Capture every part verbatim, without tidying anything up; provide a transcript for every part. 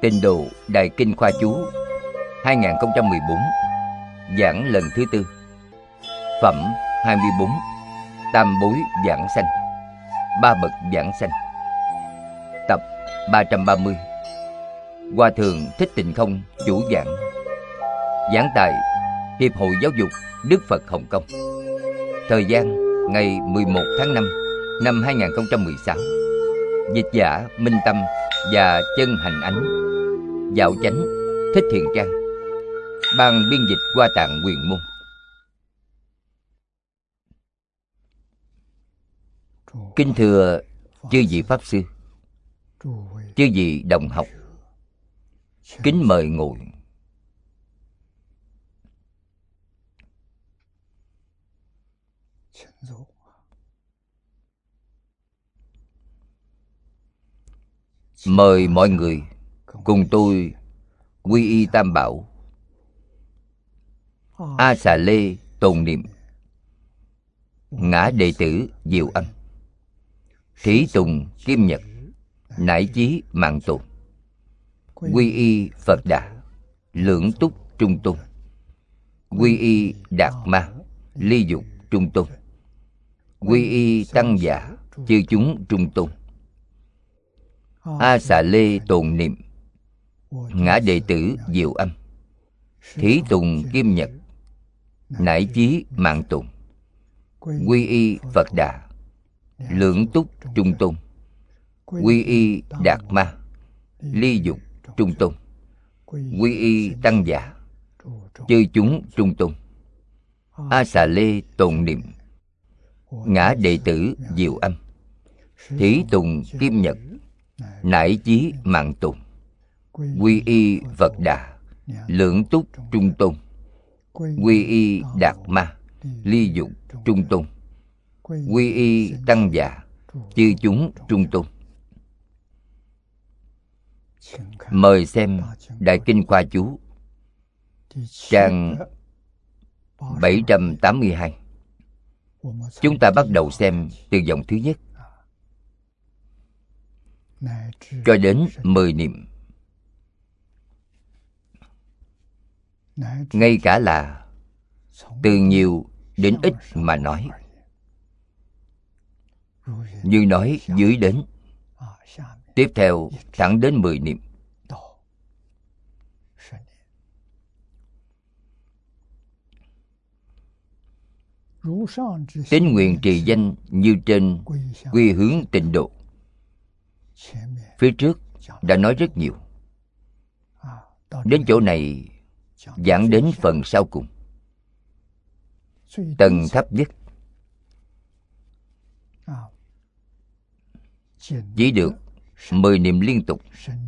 Tịnh Độ Đại Kinh Khoa Chú hai không một bốn, giảng lần thứ tư. Phẩm hai mươi bốn, Tam Bối Giảng Sanh, Ba Bậc Giảng Sanh. Tập ba trăm ba mươi. Hòa Thượng Thích Tịnh Không chủ giảng. Giảng tại Hiệp hội Giáo dục Đức Phật Hồng Kông. Thời gian ngày mười một tháng năm năm hai không một sáu. Dịch giả Minh Tâm và Chân Hành Ánh. Dạo Chánh Thích Thiện Trang. Ban biên dịch Hoa Tạng Quyền Môn. Kính thưa chư vị Pháp Sư, chư vị đồng học, kính mời ngồi. Mời mọi người cùng tôi quy y Tam Bảo, A Xà Lê tồn niệm, ngã đệ tử Diệu Âm, Thí Tùng Kim Nhật, nải chí mạng tồn, quy y Phật Đà, lưỡng túc trung tôn, quy y Đạt Ma, ly dục trung tôn, quy y Tăng Giả, chư chúng trung tôn. A Xà Lê tồn niệm, ngã đệ tử Diệu Âm, Thí Tùng Kim Nhật, nải chí mạng tồn, quy y Phật Đà, lưỡng túc trung tôn, quy y Đạt Ma, ly dục trung tôn, quy y Tăng Giả, chư chúng trung tôn. A Xà Lê tồn niệm, ngã đệ tử Diệu Âm, Thí Tùng Kim Nhật, nải chí mạng tồn, quy y Phật Đà, lưỡng túc trung tôn, quy y Đạt Ma, ly dục trung tôn, quy y Tăng Giả, chư chúng trung tôn. Mời xem Đại Kinh Khoa Chú trang bảy trăm tám mươi hai. Chúng ta bắt đầu xem từ dòng thứ nhất cho đến mười niệm. Ngay cả là từ nhiều đến ít mà nói, như nói dưới đến, tiếp theo thẳng đến mười niệm. Tín nguyện trì danh như trên, quy hướng tịnh độ. Phía trước đã nói rất nhiều. Đến chỗ này giảng đến phần sau cùng, tầng thấp nhất, chỉ được mười niệm liên tục.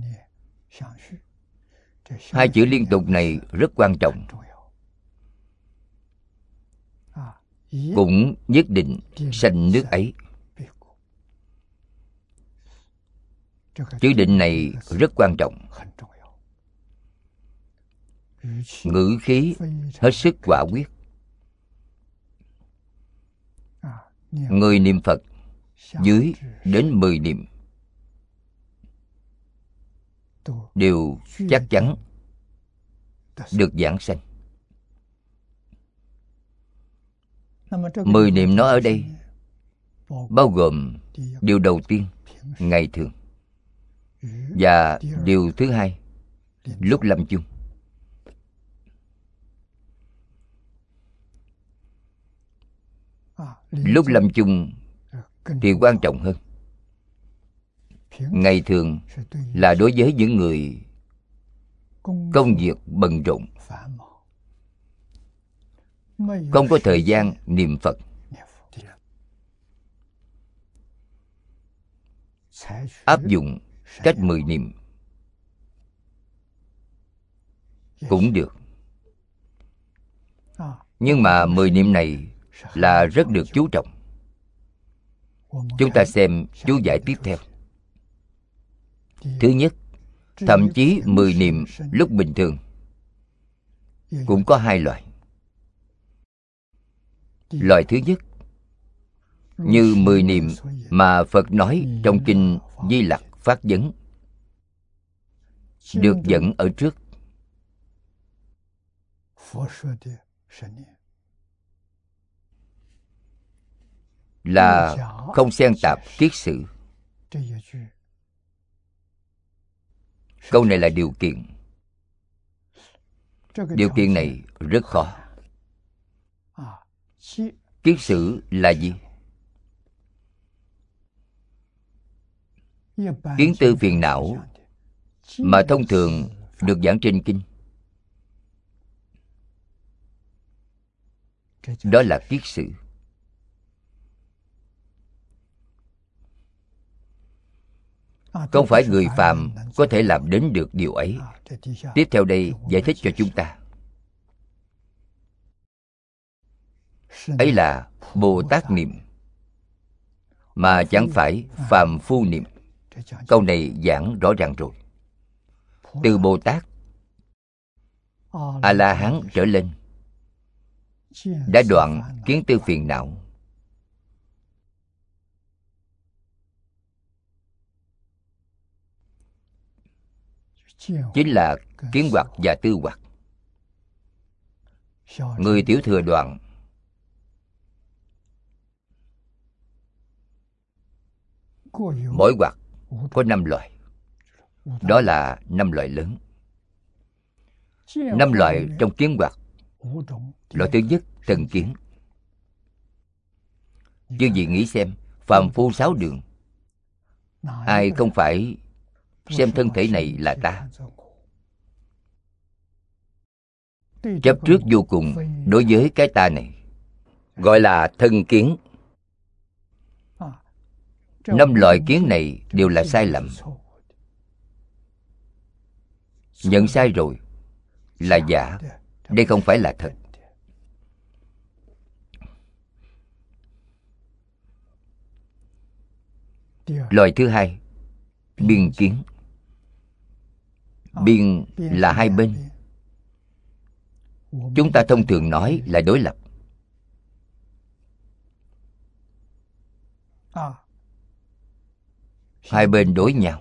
Hai chữ liên tục này rất quan trọng, cũng nhất định sanh nước ấy. Chữ định này rất quan trọng. Ngữ khí hết sức quả quyết. Người niệm Phật dưới đến mười niệm đều chắc chắn được giảng sanh. Mười niệm nó ở đây bao gồm điều đầu tiên, ngày thường, và điều thứ hai, lúc lâm chung. Lúc lâm chung thì quan trọng hơn. Ngày thường là đối với những người công việc bận rộn, không có thời gian niệm Phật, áp dụng cách mười niệm cũng được. Nhưng mà mười niệm này là rất được chú trọng. Chúng ta xem chú giải tiếp theo. Thứ nhất, thậm chí mười niệm lúc bình thường cũng có hai loại. Loại thứ nhất, như mười niệm mà Phật nói trong kinh Di Lặc Phát Vấn, được dẫn ở trước. Là không xen tạp kiết sử. Câu này là điều kiện. Điều kiện này rất khó. Kiết sử là gì? Kiến tư phiền não mà thông thường được giảng trên kinh, đó là kiết sử. Không phải người phàm có thể làm đến được điều ấy. Tiếp theo đây giải thích cho chúng ta. Ấy là Bồ Tát niệm, mà chẳng phải phàm phu niệm. Câu này giảng rõ ràng rồi. Từ Bồ Tát, A-la-hán trở lên, đã đoạn kiến tư phiền não. Chính là kiến hoặc và tư hoặc. Người tiểu thừa đoạn mỗi hoặc có năm loại. Đó là năm loại lớn. Năm loại trong kiến hoặc. Loại thứ nhất, trần kiến. Chứ gì nghĩ xem, phàm phu sáu đường, ai không phải xem thân thể này là ta? Chấp trước vô cùng đối với cái ta này, gọi là thân kiến. Năm loại kiến này đều là sai lầm. Nhận sai rồi là giả, đây không phải là thật. Loại thứ hai, biên kiến. Biên là hai bên. Chúng ta thông thường nói là đối lập. Hai bên đối nhau.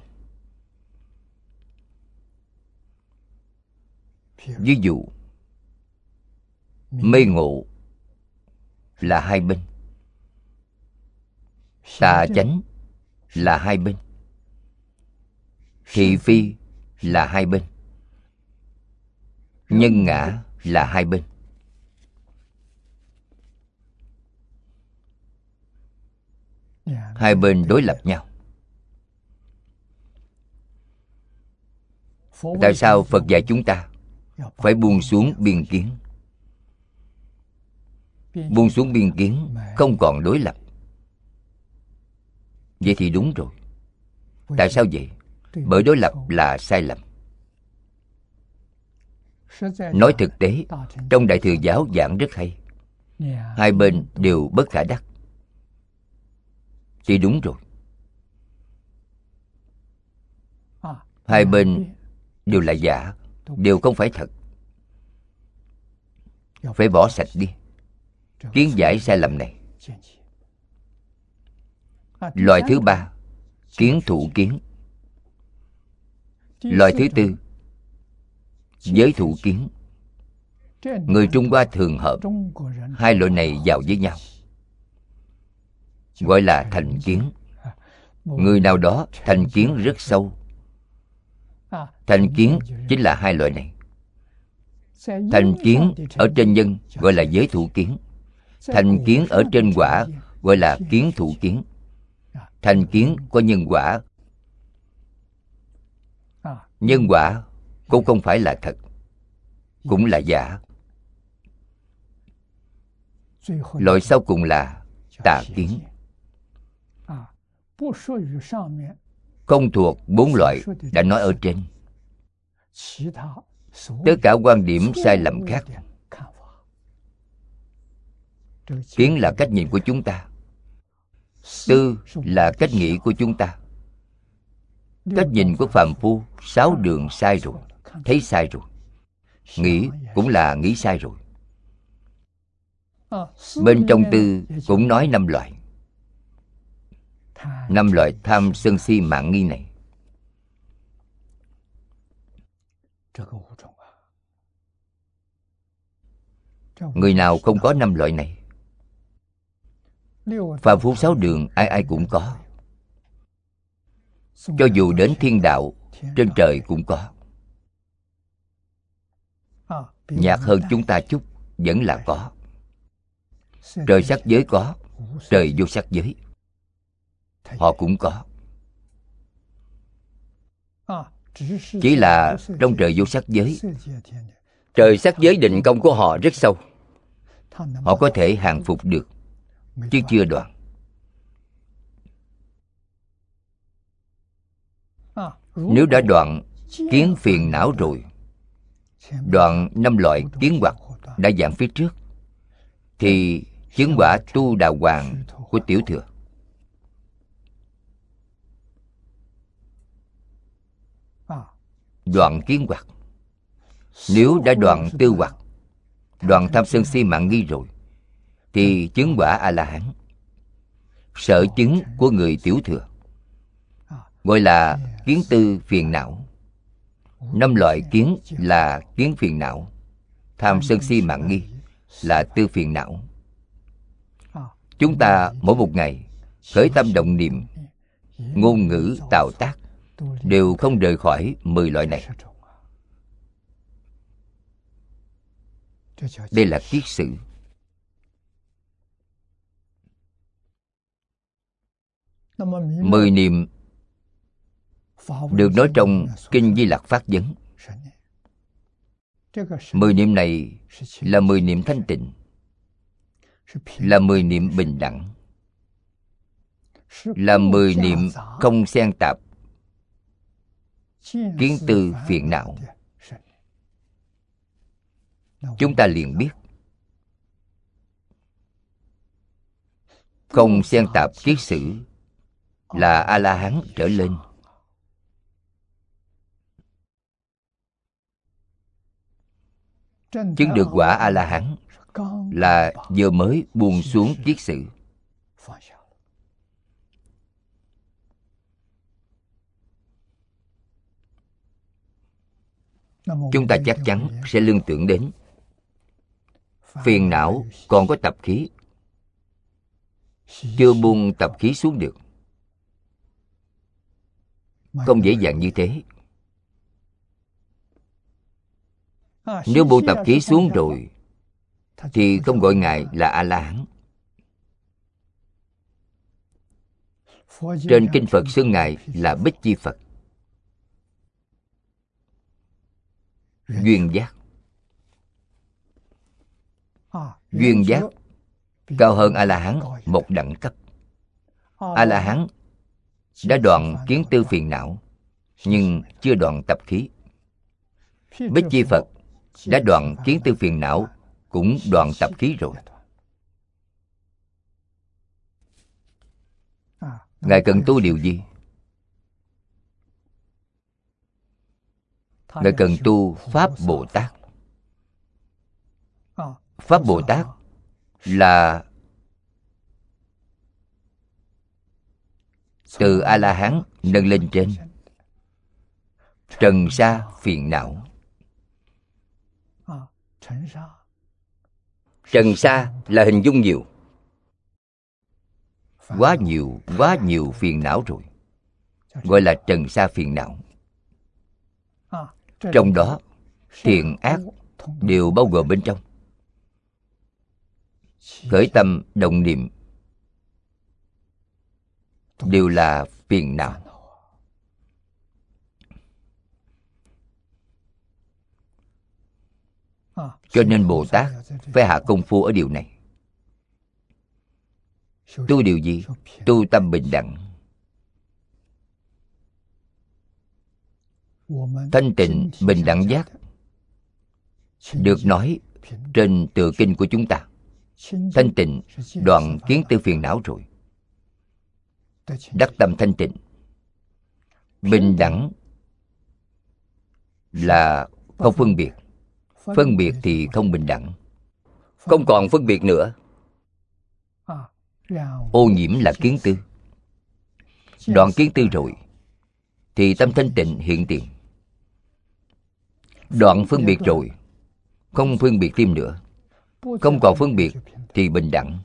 Ví dụ, mê ngộ là hai bên, tà chánh là hai bên, thị phi là hai bên, nhân ngã là hai bên. Hai bên đối lập nhau. Tại sao Phật dạy chúng ta phải buông xuống biên kiến? Buông xuống biên kiến, không còn đối lập. Vậy thì đúng rồi. Tại sao vậy? Bởi đối lập là sai lầm. Nói thực tế, trong Đại Thừa Giáo giảng rất hay. Hai bên đều bất khả đắc. Thì đúng rồi. Hai bên đều là giả, đều không phải thật. Phải bỏ sạch đi kiến giải sai lầm này. Loại thứ ba, kiến thủ kiến. Loại thứ tư, giới thủ kiến. Người Trung Hoa thường hợp hai loại này vào với nhau, gọi là thành kiến. Người nào đó thành kiến rất sâu. Thành kiến chính là hai loại này. Thành kiến ở trên nhân gọi là giới thủ kiến. Thành kiến ở trên quả gọi là kiến thủ kiến. Thành kiến có nhân quả. Nhân quả cũng không phải là thật, cũng là giả. Loại sau cùng là tà kiến. Không thuộc bốn loại đã nói ở trên. Tất cả quan điểm sai lầm khác. Kiến là cách nhìn của chúng ta. Tư là cách nghĩ của chúng ta. Cách nhìn của phàm phu sáu đường sai rồi, thấy sai rồi. Nghĩ cũng là nghĩ sai rồi. Bên trong tư cũng nói năm loại. Năm loại tham sân si mạng nghi này. Người nào không có năm loại này? Phàm phu sáu đường ai ai cũng có. Cho dù đến thiên đạo, trên trời cũng có. Nhạt hơn chúng ta chút, vẫn là có. Trời sắc giới có, trời vô sắc giới họ cũng có. Chỉ là trong trời vô sắc giới, trời sắc giới định công của họ rất sâu, họ có thể hàng phục được, chứ chưa đoạn. Nếu đã đoạn kiến phiền não rồi, đoạn năm loại kiến hoặc đã giảng phía trước, thì chứng quả tu đà hoàng của tiểu thừa. Đoạn kiến hoặc. Nếu đã đoạn tư hoặc, đoạn tham sân si mạng nghi rồi, thì chứng quả A-la-hán. Sở chứng của người tiểu thừa gọi là kiến tư phiền não. Năm loại kiến là kiến phiền não, tham sân si mạng nghi là tư phiền não. Chúng ta mỗi một ngày khởi tâm động niệm, ngôn ngữ tạo tác đều không rời khỏi mười loại này. Đây là kiết sử. Mười niệm được nói trong Kinh Di Lặc Phát Vấn. Mười niệm này là mười niệm thanh tịnh, là mười niệm bình đẳng, là mười niệm không xen tạp kiến tư phiền não. Chúng ta liền biết không xen tạp kiết sử là A-la-hán trở lên. Chứng được quả A-la-hán là vừa mới buông xuống kiết sử. Chúng ta chắc chắn sẽ liên tưởng đến phiền não còn có tập khí, chưa buông tập khí xuống được. Không dễ dàng như thế. Nếu buông tập khí xuống rồi thì không gọi Ngài là A-la-hán. Trên kinh Phật xưng Ngài là Bích Chi Phật, duyên giác. Duyên giác cao hơn A-la-hán một đẳng cấp. A-la-hán đã đoạn kiến tư phiền não, nhưng chưa đoạn tập khí. Bích Chi Phật đã đoạn kiến tư phiền não, cũng đoạn tập khí rồi. Ngài cần tu điều gì? Ngài cần tu Pháp Bồ Tát. Pháp Bồ Tát là từ A-la-hán nâng lên trên, trần sa phiền não. Trần sa là hình dung nhiều, quá nhiều, quá nhiều phiền não rồi, gọi là trần sa phiền não. Trong đó thiện ác đều bao gồm bên trong. Khởi tâm động niệm đều là phiền não. Cho nên Bồ Tát phải hạ công phu ở điều này. Tu điều gì? Tu tâm bình đẳng. Thanh tịnh bình đẳng giác được nói trên tựa kinh của chúng ta. Thanh tịnh đoạn kiến tư phiền não rồi, đắc tâm thanh tịnh. Bình đẳng là không phân biệt. Phân biệt thì không bình đẳng. Không còn phân biệt nữa. Ô nhiễm là kiến tư. Đoạn kiến tư rồi thì tâm thanh tịnh hiện tiền. Đoạn phân biệt rồi, không phân biệt thêm nữa. Không còn phân biệt thì bình đẳng.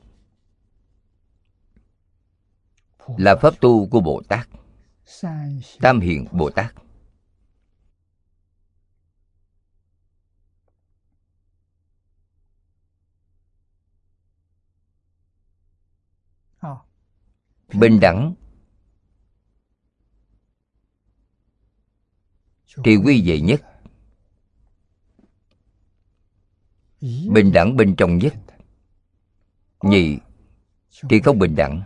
Là pháp tu của Bồ Tát, Tam Hiền Bồ Tát. Bình đẳng thì quy về nhất. Bình đẳng bên trong nhất. Nhị thì không bình đẳng.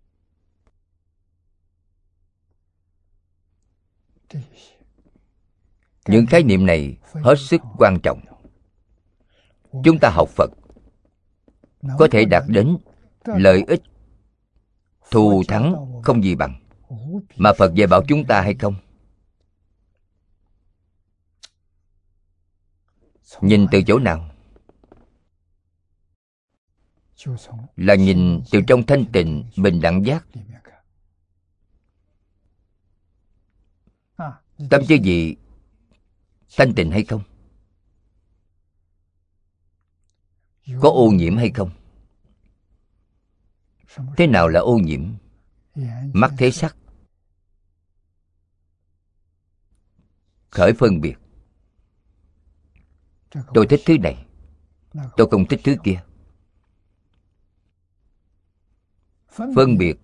Những khái niệm này hết sức quan trọng. Chúng ta học Phật có thể đạt đến lợi ích thù thắng không gì bằng mà Phật dạy bảo chúng ta hay không? Nhìn từ chỗ nào? Là nhìn từ trong thanh tịnh bình đẳng giác. Tâm chứ gì thanh tịnh hay không? Có ô nhiễm hay không? Thế nào là ô nhiễm? Mắt thấy sắc khởi phân biệt. Tôi thích thứ này, tôi không thích thứ kia. Phân biệt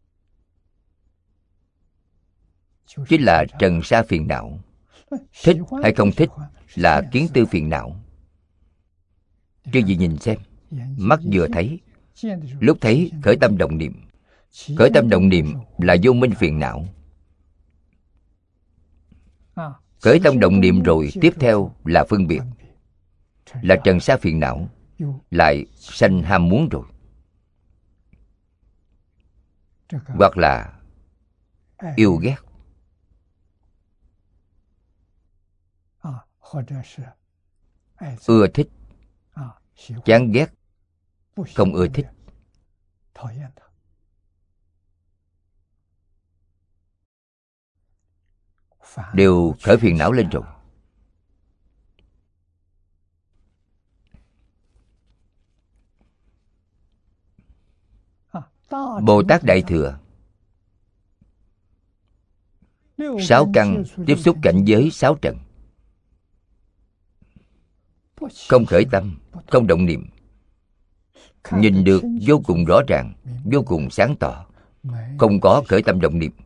chính là trần sa phiền não. Thích hay không thích là kiến tư phiền não. Chứ gì nhìn xem, mắt vừa thấy, lúc thấy khởi tâm động niệm. Khởi tâm động niệm là vô minh phiền não. Khởi tâm động niệm rồi tiếp theo là phân biệt, là trần sa phiền não, lại sanh ham muốn rồi. Hoặc là yêu ghét, ưa thích, chán ghét, không ưa thích. Đều khởi phiền não lên rồi. Bồ Tát Đại Thừa sáu căn tiếp xúc cảnh giới sáu trần, không khởi tâm, không động niệm, nhìn được vô cùng rõ ràng, vô cùng sáng tỏ, không có khởi tâm động niệm.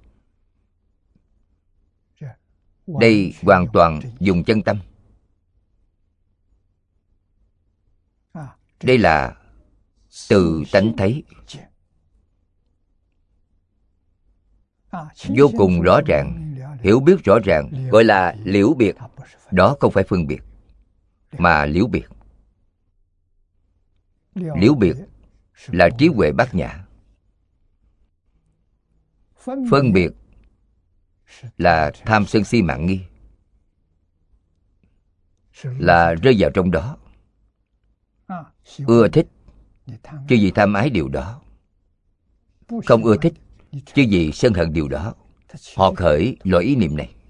Đây hoàn toàn dùng chân tâm. Đây là từ tánh thấy, vô cùng rõ ràng, hiểu biết rõ ràng, gọi là liễu biệt. Đó không phải phân biệt, mà liễu biệt. Liễu biệt là trí huệ bát nhã. Phân biệt là tham sân si mạng nghi, là rơi vào trong đó. Ưa thích chứ gì tham ái điều đó, không ưa thích chứ gì sân hận điều đó. Họ khởi loại ý niệm này.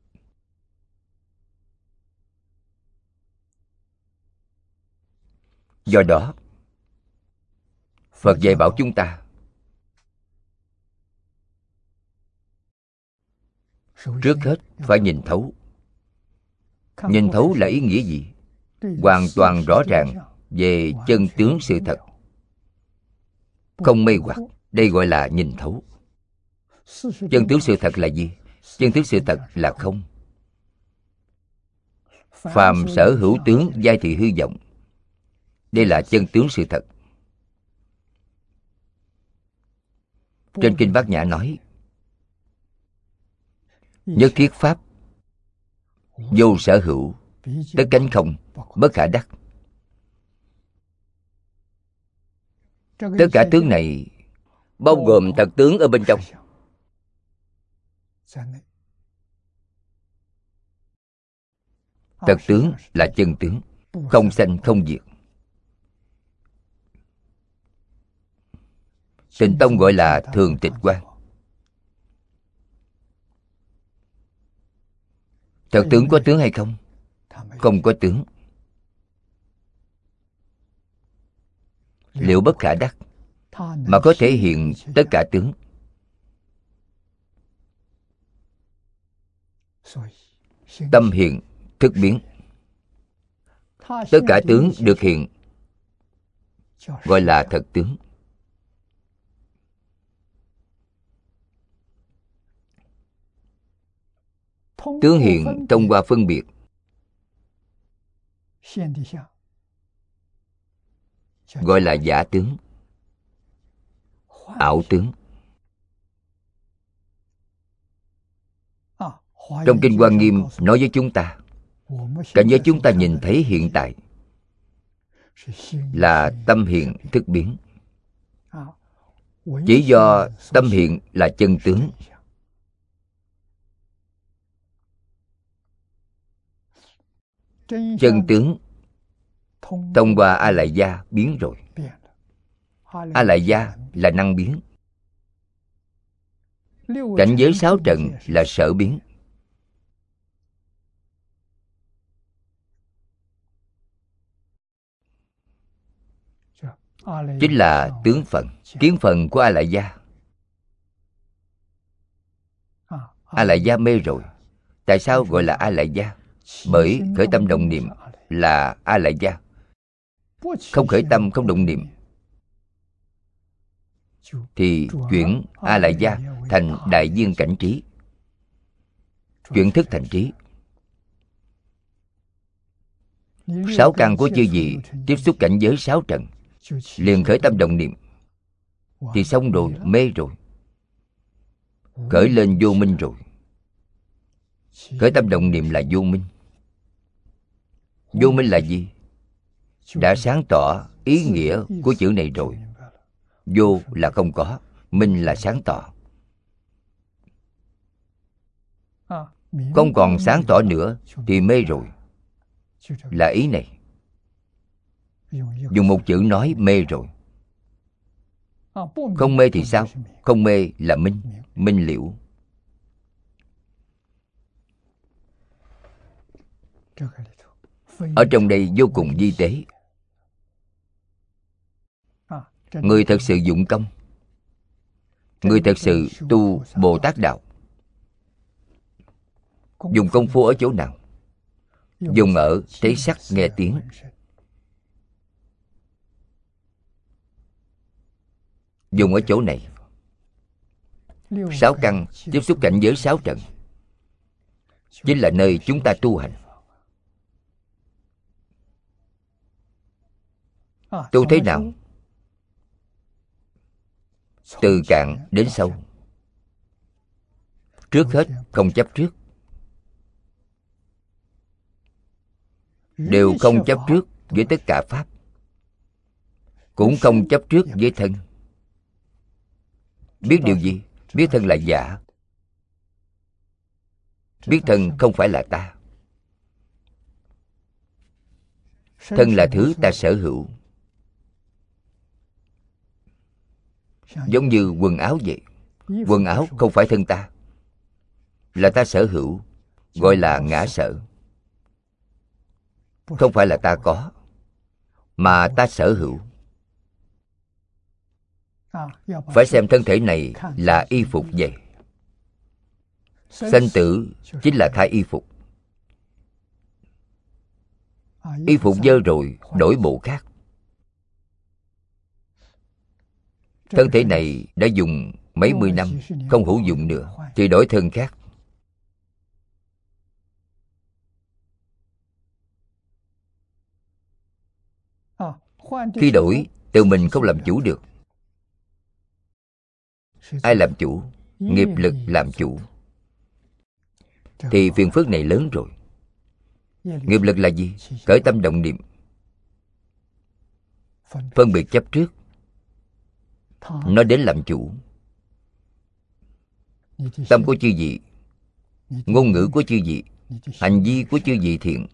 Do đó Phật dạy bảo chúng ta trước hết phải nhìn thấu. Nhìn thấu là ý nghĩa gì? Hoàn toàn rõ ràng về chân tướng sự thật, không mê hoặc. Đây gọi là nhìn thấu. Chân tướng sự thật là gì? Chân tướng sự thật là không. Phàm sở hữu tướng giai thị hư vọng. Đây là chân tướng sự thật. Trên Kinh Bát Nhã nói: nhất thiết pháp vô sở hữu, tất cánh không, bất khả đắc. Tất cả tướng này bao gồm thật tướng ở bên trong. Thật tướng là chân tướng, không sanh không diệt. Tịnh tông gọi là thường tịch quan. Thật tướng có tướng hay không? không có tướng. Liệu bất khả đắc mà có thể hiện tất cả tướng. Tâm hiện thức biến. Tất cả tướng được hiện gọi là thật tướng. Tướng hiện thông qua phân biệt, gọi là giả tướng, ảo tướng. Trong Kinh Hoa Nghiêm nói với chúng ta, cảnh giới chúng ta nhìn thấy hiện tại là tâm hiện thức biến. Chỉ do tâm hiện là chân tướng. Chân tướng thông qua A Lại Gia biến rồi. A Lại Gia là năng biến. Cảnh giới sáu trần là sở biến. Chính là tướng phận, kiến phận của A Lại Gia. A Lại Gia mê rồi. Tại sao gọi là A Lại Gia? Bởi khởi tâm động niệm là A Lại Gia. Không khởi tâm không động niệm thì chuyển A Lại Gia thành đại viên cảnh trí, chuyển thức thành trí. Sáu căn của chư vị tiếp xúc cảnh giới sáu trần, liền khởi tâm động niệm thì xong rồi, mê rồi, khởi lên vô minh rồi. Khởi tâm động niệm là vô minh. Vô minh là gì? Đã sáng tỏ ý nghĩa của chữ này rồi. Vô là không có, minh là sáng tỏ. Không còn sáng tỏ nữa thì mê rồi, là ý này. Dùng một chữ nói mê rồi. Không mê thì sao? Không mê là minh, minh liễu. Ở trong đây vô cùng vi tế. Người thật sự dụng công, người thật sự tu Bồ Tát Đạo, dùng công phu ở chỗ nào? Dùng ở thấy sắc nghe tiếng. Dùng ở chỗ này. Sáu căn tiếp xúc cảnh giới sáu trần, chính là nơi chúng ta tu hành. Tu thế nào? Từ cạn đến sâu. Trước hết không chấp trước. Đều không chấp trước với tất cả pháp, cũng không chấp trước với thân. Biết điều gì? Biết thân là giả. Biết thân không phải là ta. Thân là thứ ta sở hữu. Giống như quần áo vậy. Quần áo không phải thân ta, là ta sở hữu, gọi là ngã sở. Không phải là ta có, mà ta sở hữu. Phải xem thân thể này là y phục vậy. Sanh tử chính là thay y phục. Y phục dơ rồi, đổi bộ khác. Thân thể này đã dùng mấy mươi năm, không hữu dụng nữa, thì đổi thân khác. Khi đổi, tự mình không làm chủ được. Ai làm chủ? Nghiệp lực làm chủ. Thì phiền phức này lớn rồi. Nghiệp lực là gì? Khởi tâm động niệm, phân biệt chấp trước, nó đến làm chủ. Tâm của chư vị, ngôn ngữ của chư vị, hành vi của chư vị thiện,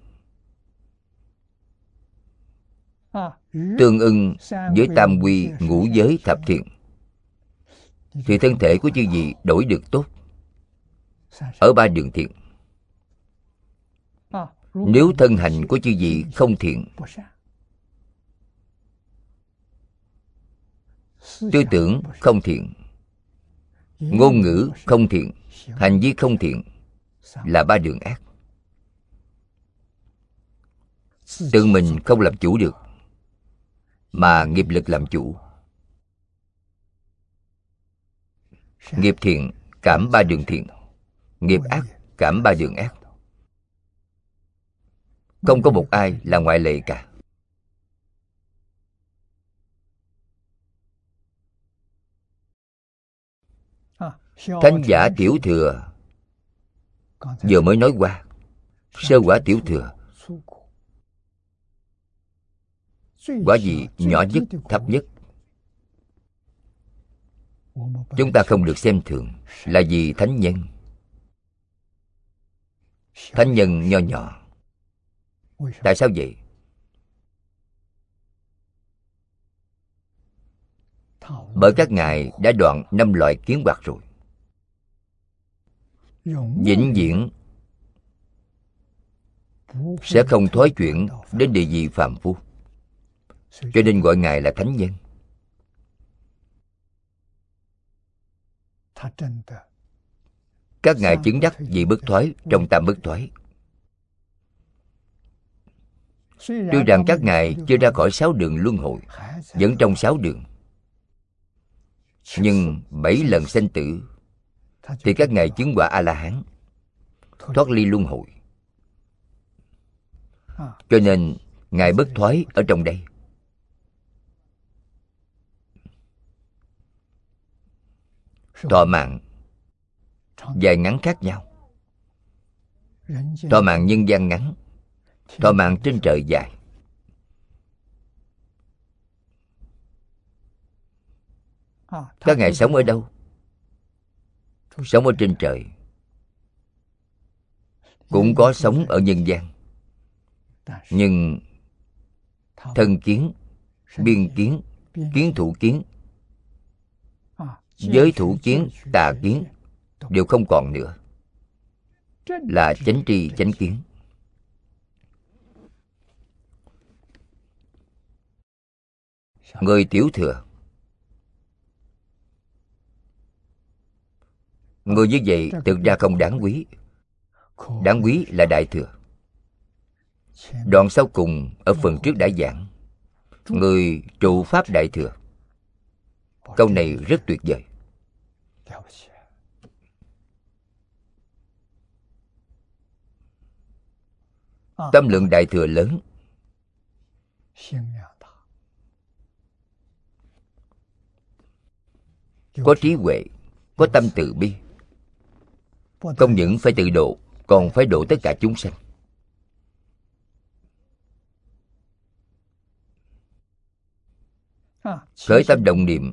tương ưng với tam quy ngũ giới thập thiện, thì thân thể của chư vị đổi được tốt ở ba đường thiện. Nếu thân hành của chư vị không thiện, tư tưởng không thiện, ngôn ngữ không thiện, hành vi không thiện, là ba đường ác. Tự mình không làm chủ được, mà nghiệp lực làm chủ. Nghiệp thiện cảm ba đường thiện, nghiệp ác cảm ba đường ác. Không có một ai là ngoại lệ cả. Thánh giả tiểu thừa vừa mới nói qua. Sơ quả tiểu thừa, quả vị nhỏ nhất, thấp nhất, chúng ta không được xem thường, là vì thánh nhân. Thánh nhân nho nhỏ. Tại sao vậy? Bởi các ngài đã đoạn năm loại kiến hoạt rồi, vĩnh viễn sẽ không thoái chuyển đến địa vị phàm phu, cho nên gọi ngài là thánh nhân. Các ngài chứng đắc vị bất thoái trong tam bất thoái. Tuy rằng các ngài chưa ra khỏi sáu đường luân hồi, vẫn trong sáu đường, nhưng bảy lần sanh tử thì các ngài chứng quả A-la-hán, thoát ly luân hồi. Cho nên ngài bất thoái ở trong đây. Thọ mạng dài ngắn khác nhau. Thọ mạng nhân gian ngắn, thọ mạng trên trời dài. Các ngài sống ở đâu? Sống ở trên trời, cũng có sống ở nhân gian. Nhưng thân kiến, biên kiến, kiến thủ kiến, giới thủ kiến, tà kiến đều không còn nữa, là chánh tri chánh kiến. Người tiểu thừa, người như vậy thực ra không đáng quý. Đáng quý là đại thừa. Đoạn sau cùng ở phần trước đã giảng, người trụ pháp đại thừa. Câu này rất tuyệt vời. Tâm lượng đại thừa lớn, có trí huệ, có tâm từ bi. Không những phải tự độ, còn phải độ tất cả chúng sanh. Khởi tâm động niệm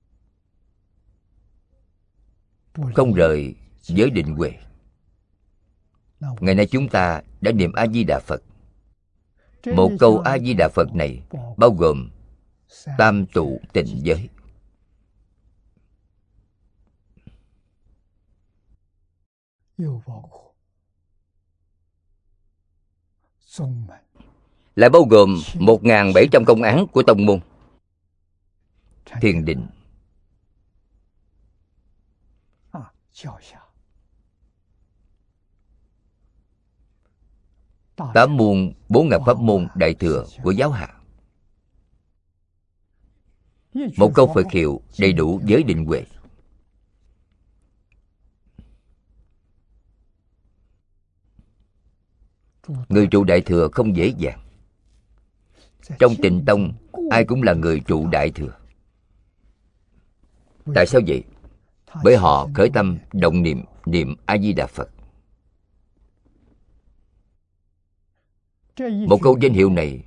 không rời giới định huệ. Ngày nay chúng ta đã niệm A-di-đà Phật. Một câu A-di-đà Phật này bao gồm tam tụ tịnh giới. Lại bao gồm một nghìn bảy trăm công án của tông môn. Thiền định, tám môn bốn ngàn pháp môn đại thừa của giáo hạ. Một câu Phật hiệu đầy đủ giới định huệ. Người trụ đại thừa không dễ dàng. Trong Tịnh Tông, ai cũng là người trụ đại thừa. Tại sao vậy? Bởi họ khởi tâm động niệm niệm A-di-đà Phật. Một câu danh hiệu này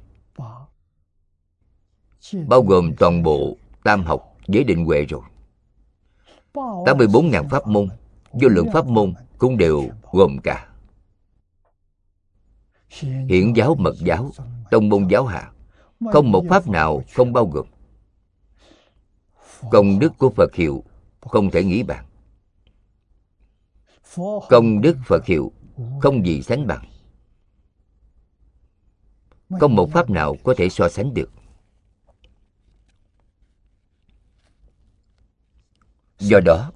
bao gồm toàn bộ tam học giới định huệ rồi. Tám mươi bốn ngàn pháp môn, vô lượng pháp môn cũng đều gồm cả. Hiển giáo, mật giáo, tông môn giáo hạ, không một pháp nào không bao gồm. Công đức của Phật hiệu không thể nghĩ bàn. Công đức Phật hiệu không gì sánh bằng. Không một pháp nào có thể so sánh được. Do đó,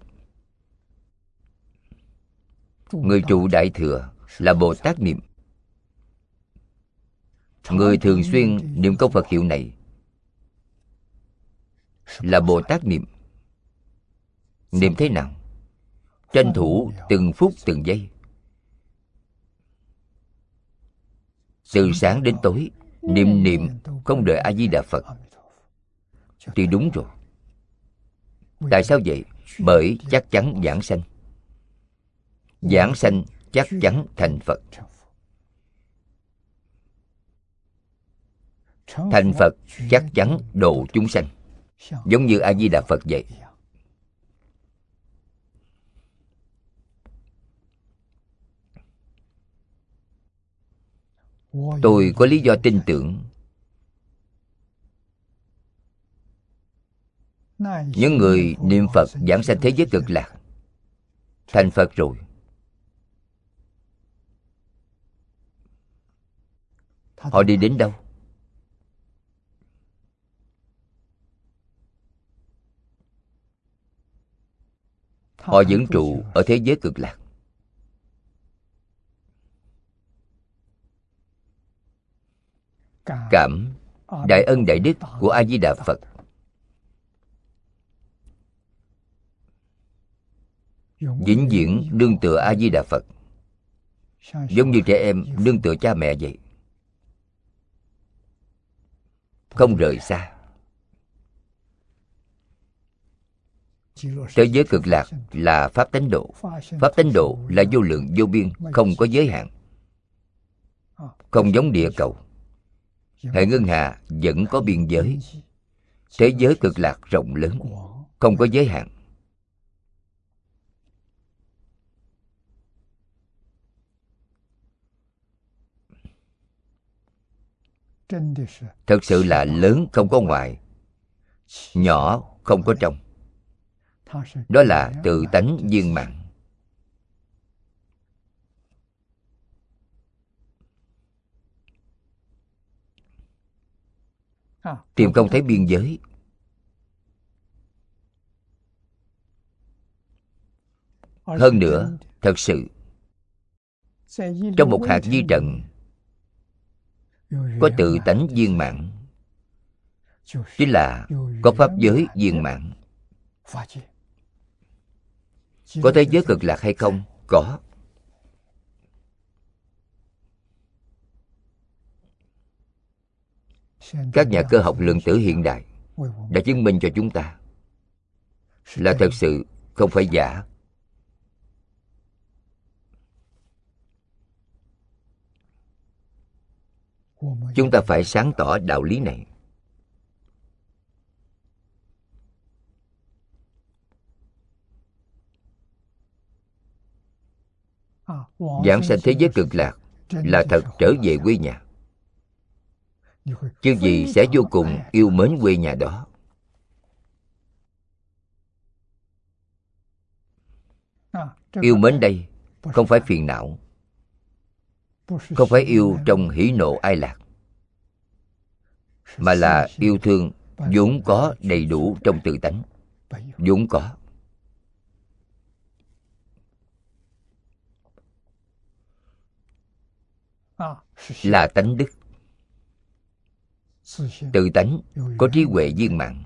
người trụ Đại Thừa là Bồ Tát niệm. Người thường xuyên niệm câu Phật hiệu này là Bồ Tát niệm. Niệm thế nào? Tranh thủ từng phút từng giây, từ sáng đến tối, niệm niệm không đợi A Di Đà Phật thì đúng rồi. Tại sao vậy? Bởi chắc chắn giảng sanh. Giảng sanh chắc chắn thành Phật. Thành Phật chắc chắn độ chúng sanh, giống như A Di Đà Phật vậy. Tôi có lý do tin tưởng những người niệm Phật giảng sanh thế giới cực lạc, thành Phật rồi, họ đi đến đâu? Họ vẫn trụ ở thế giới cực lạc. Cảm đại ân đại đức của A Di Đà Phật, vĩnh viễn nương tựa A Di Đà Phật, giống như trẻ em nương tựa cha mẹ vậy, không rời xa. Thế giới cực lạc là pháp tánh độ. Pháp tánh độ là vô lượng vô biên, không có giới hạn. Không giống địa cầu, hệ ngân hà vẫn có biên giới. Thế giới cực lạc rộng lớn, không có giới hạn. Thật sự là lớn không có ngoài, nhỏ không có trong. Đó là tự tánh viên mãn. Tìm không thấy biên giới. Hơn nữa, thật sự trong một hạt vi trần có tự tánh viên mãn, chính là có pháp giới viên mãn. Có thế giới cực lạc hay không? Có. Các nhà cơ học lượng tử hiện đại đã chứng minh cho chúng ta là thật sự, không phải giả. Chúng ta phải sáng tỏ đạo lý này. Giảng sanh thế giới cực lạc là thật trở về quê nhà. Chứ gì sẽ vô cùng yêu mến quê nhà đó. Yêu mến đây không phải phiền não, không phải yêu trong hỉ nộ ai lạc, mà là yêu thương vốn có đầy đủ trong tự tánh. Vốn có. Là tánh đức. Tự tánh có trí huệ viên mãn,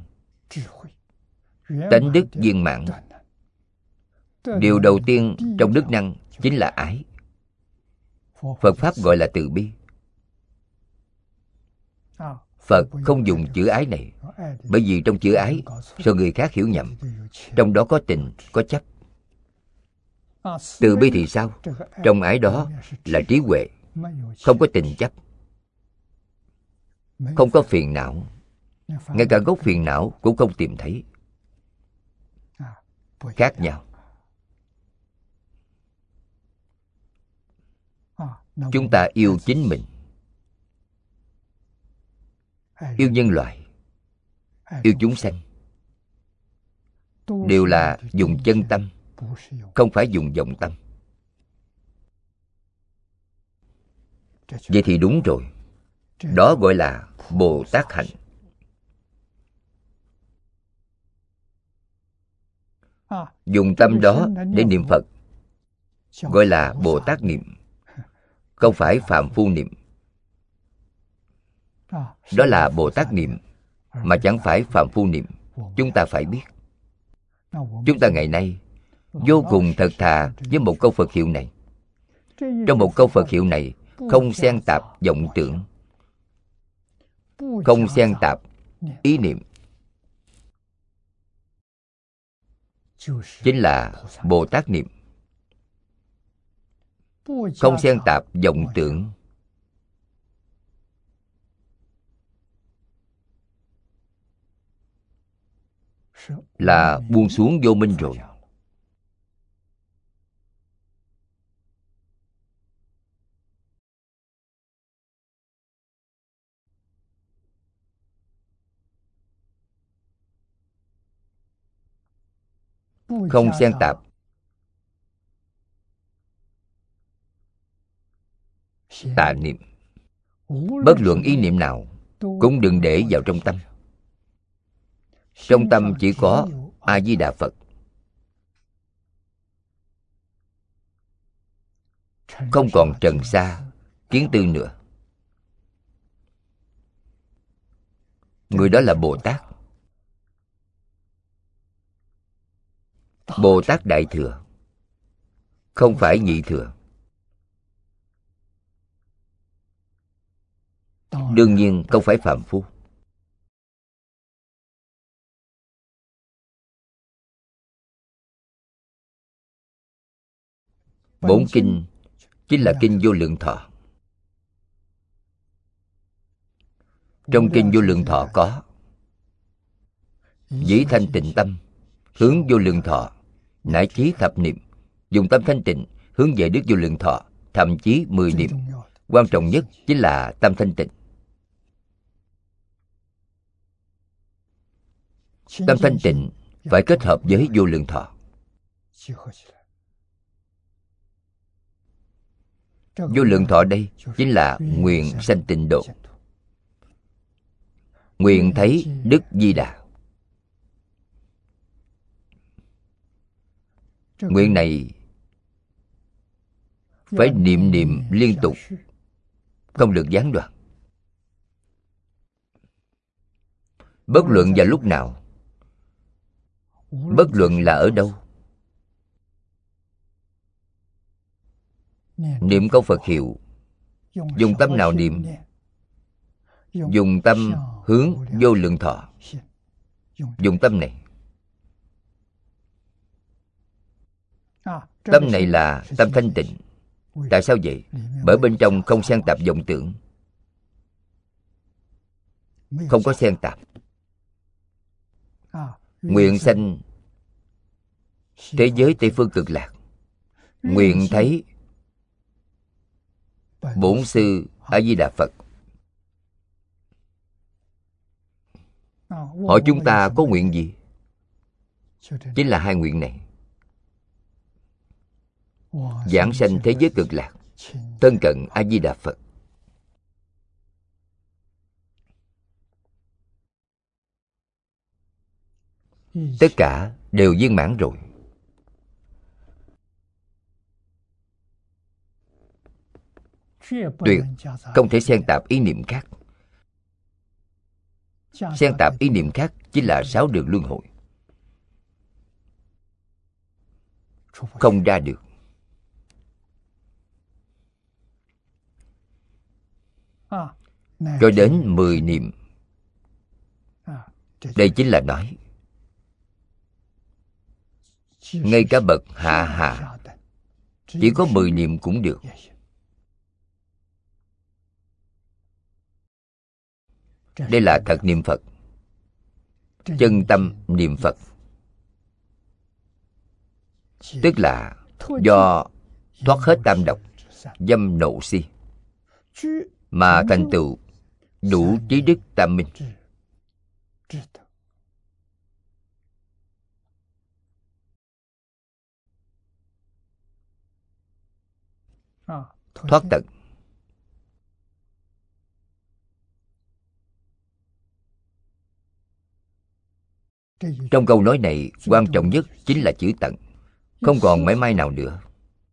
tánh đức viên mãn. Điều đầu tiên trong đức năng chính là ái. Phật Pháp gọi là từ bi. Phật không dùng chữ ái này, bởi vì trong chữ ái sợ người khác hiểu nhầm. Trong đó có tình, có chấp. Từ bi thì sao? Trong ái đó là trí huệ, không có tình chấp, không có phiền não. Ngay cả gốc phiền não cũng không tìm thấy. Khác nhau. Chúng ta yêu chính mình, yêu nhân loại, yêu chúng sanh, đều là dùng chân tâm, không phải dùng vọng tâm. Vậy thì đúng rồi. Đó gọi là Bồ Tát hạnh. Dùng tâm đó để niệm Phật gọi là Bồ Tát niệm, không phải phàm phu niệm. Đó là Bồ Tát niệm, mà chẳng phải phàm phu niệm. Chúng ta phải biết. Chúng ta ngày nay vô cùng thật thà với một câu Phật hiệu này. Trong một câu Phật hiệu này không xen tạp vọng tưởng, không xen tạp ý niệm, chính là Bồ Tát niệm. Không xen tạp vọng tưởng, là buông xuống vô minh rồi. Không xen tạp tà niệm. Bất luận ý niệm nào cũng đừng để vào trong tâm. Trong tâm chỉ có A Di Đà Phật, không còn trần sa kiến tư nữa. Người đó là Bồ Tát. Bồ Tát Đại Thừa, không phải nhị thừa. Đương nhiên không phải phàm phu. Bổn kinh chính là kinh Vô Lượng Thọ. Trong kinh Vô Lượng Thọ có: dĩ thanh tịnh tâm hướng Vô Lượng Thọ, nải chí thập niệm. Dùng tâm thanh tịnh hướng về Đức Vô Lượng Thọ, thậm chí mười niệm. Quan trọng nhất chính là tâm thanh tịnh. Tâm thanh tịnh phải kết hợp với Vô Lượng Thọ. Vô Lượng Thọ đây chính là nguyện sanh tịnh độ, nguyện thấy Đức Di Đà. Nguyện này phải niệm niệm liên tục, không được gián đoạn. Bất luận vào lúc nào, bất luận là ở đâu, niệm câu Phật hiệu, dùng tâm nào niệm? Dùng tâm hướng Vô Lượng Thọ. Dùng tâm này. Tâm này là tâm thanh tịnh. Tại sao vậy? Bởi bên trong không xen tạp vọng tưởng, không có xen tạp. Nguyện sanh thế giới Tây Phương Cực Lạc, nguyện thấy Bổn Sư A Di Đà Phật. Hỏi chúng ta có nguyện gì? Chính là hai nguyện này: giảng sanh thế giới Cực Lạc, thân cận A Di Đà Phật. Tất cả đều viên mãn rồi. Tuyệt không thể xen tạp ý niệm khác. Xen tạp ý niệm khác chính là sáu đường luân hồi, không ra được. Cho đến mười niệm. Đây chính là nói ngay cả bậc hạ hạ chỉ có mười niệm cũng được. Đây là thật niệm Phật, chân tâm niệm Phật. Tức là do thoát hết tam độc, dâm nộ si, mà thành tựu đủ trí đức tam minh. Thoát tận. Trong câu nói này, quan trọng nhất chính là chữ tận, không còn mảy may nào nữa.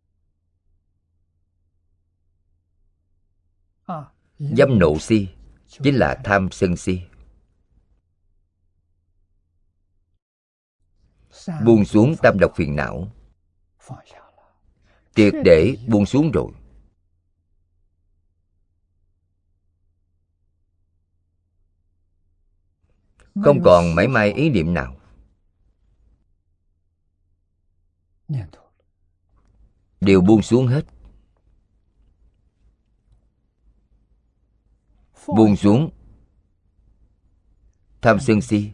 Dâm nộ si chính là tham sân si. Buông xuống tam độc phiền não, triệt để buông xuống rồi. Không còn mảy may ý niệm nào. Đều buông xuống hết. Buông xuống tham sân si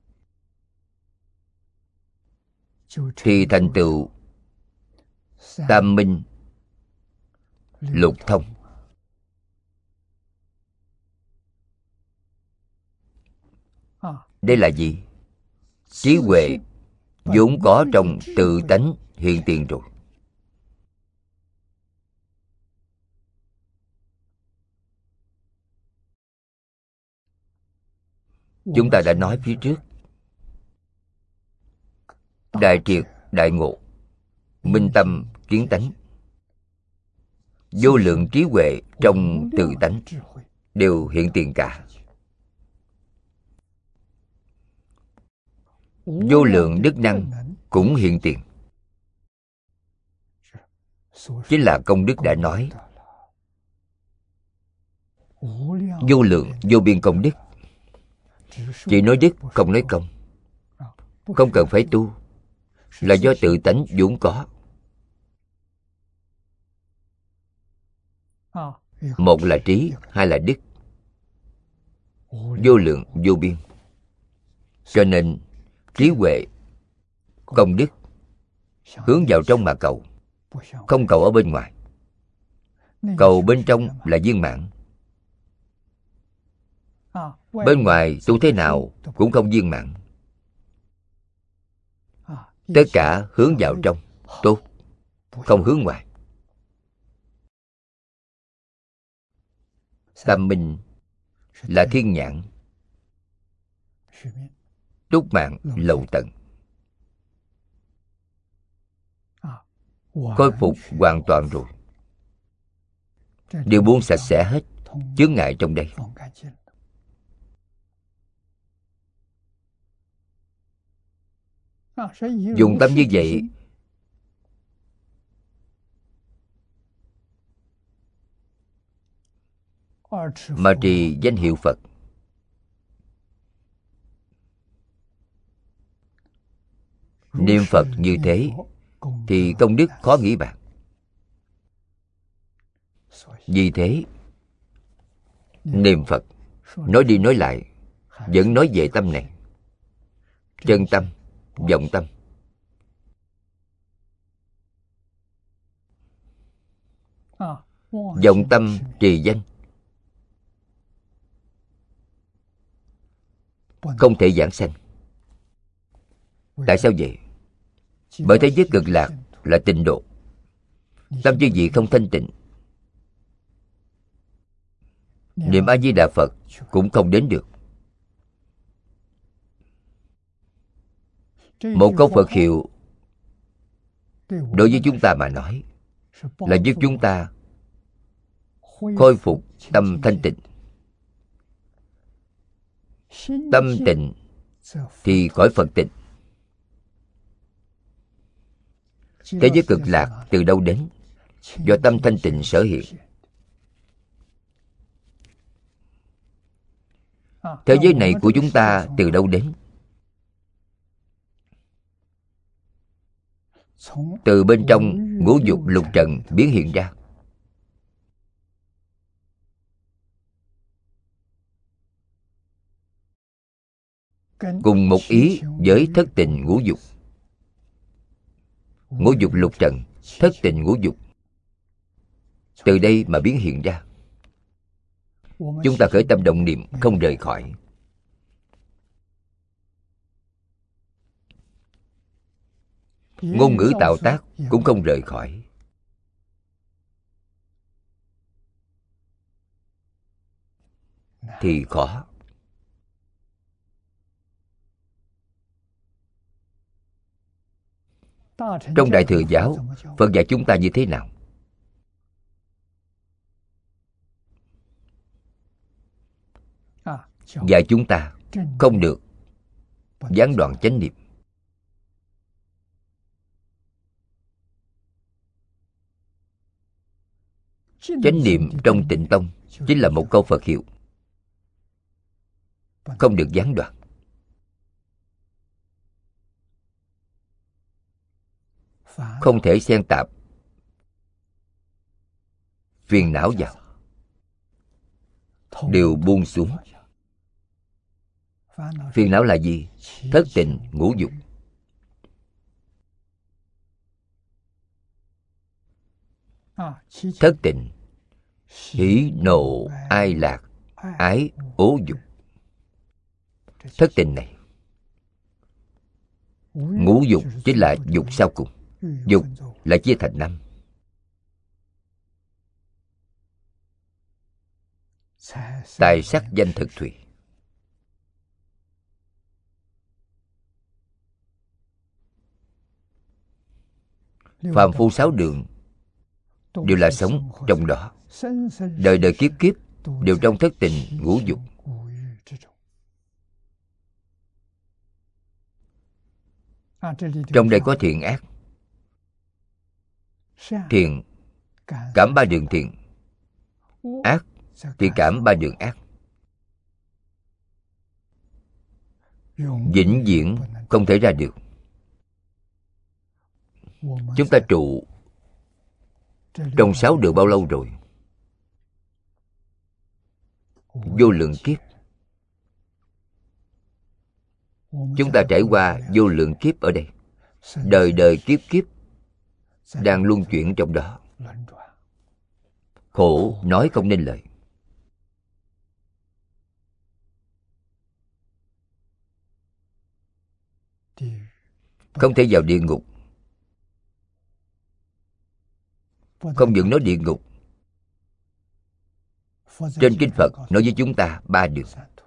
thì thành tựu tam minh lục thông. Đây là gì? Trí huệ vốn có trong tự tánh hiện tiền rồi. Chúng ta đã nói phía trước, đại triệt đại ngộ, minh tâm kiến tánh, vô lượng trí huệ trong tự tánh đều hiện tiền cả. Vô lượng đức năng cũng hiện tiền. Chính là công đức đã nói. Vô lượng vô biên công đức. Chỉ nói đức không nói công. Không cần phải tu, là do tự tánh vốn có. Một là trí, hai là đức. Vô lượng vô biên. Cho nên trí huệ, công đức hướng vào trong mà cầu, không cầu ở bên ngoài. Cầu bên trong là viên mãn. Bên ngoài tu thế nào cũng không viên mãn. Tất cả hướng vào trong, tốt, không hướng ngoài. Tam minh là thiên nhãn, túc mạng lậu tận, khôi phục hoàn toàn rồi. Đều buông sạch sẽ hết chướng ngại trong đây. Dùng tâm như vậy mà trì danh hiệu Phật, niệm Phật như thế thì công đức khó nghĩ bàn. Vì thế niệm Phật nói đi nói lại vẫn nói về tâm này. Chân tâm, vọng tâm. Vọng tâm trì danh không thể giảng sanh. Tại sao vậy? Bởi thế giới cực lạc là tịnh độ. Tâm chư vị không thanh tịnh, niệm A Di Đà Phật cũng không đến được. Một câu Phật hiệu đối với chúng ta mà nói là giúp chúng ta khôi phục tâm thanh tịnh. Tâm tịnh thì cõi Phật tịnh. Thế giới cực lạc từ đâu đến? Do tâm thanh tịnh sở hiện. Thế giới này của chúng ta từ đâu đến? Từ bên trong ngũ dục lục trần biến hiện ra. Cùng một ý với thất tình ngũ dục. Ngũ dục lục trần, thất tình ngũ dục, từ đây mà biến hiện ra. Chúng ta khởi tâm động niệm không rời khỏi. Ngôn ngữ tạo tác cũng không rời khỏi. Thì khó. Trong Đại Thừa Giáo, Phật dạy chúng ta như thế nào? Dạy chúng ta không được gián đoạn chánh niệm. Chánh niệm trong Tịnh Tông chính là một câu Phật hiệu, không được gián đoạn. Không thể xen tạp phiền não vào, đều buông xuống. Phiền não là gì? Thất tình ngũ dục. Thất tình, hỉ nộ ai lạc, ái ố dục. Thất tình này, ngũ dục chính là dục sau cùng. Dục lại chia thành năm. Tài sắc danh thực thùy. Phàm phu sáu đường đều là sống trong đó. Đời đời kiếp kiếp đều trong thất tình ngũ dục. Trong đây có thiện ác. Thiện cảm ba đường thiện, ác thì cảm ba đường ác. Vĩnh viễn không thể ra được. Chúng ta trụ trong sáu đường bao lâu rồi? Vô lượng kiếp. Chúng ta trải qua vô lượng kiếp ở đây. Đời đời kiếp kiếp đang luân chuyển trong đó. Khổ nói không nên lời. Không thể vào địa ngục. Không những nói địa ngục, trên kinh Phật nói với chúng ta ba đường.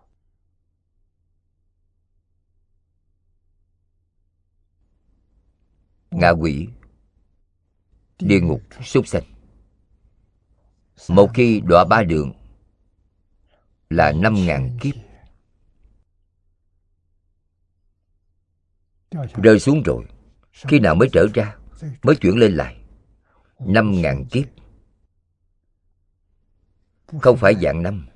Ngạ quỷ, địa ngục, súc sanh. Một khi đọa ba đường là năm ngàn kiếp. Rơi xuống rồi, khi nào mới trở ra, mới chuyển lên lại? Năm ngàn kiếp. Không phải vạn năm,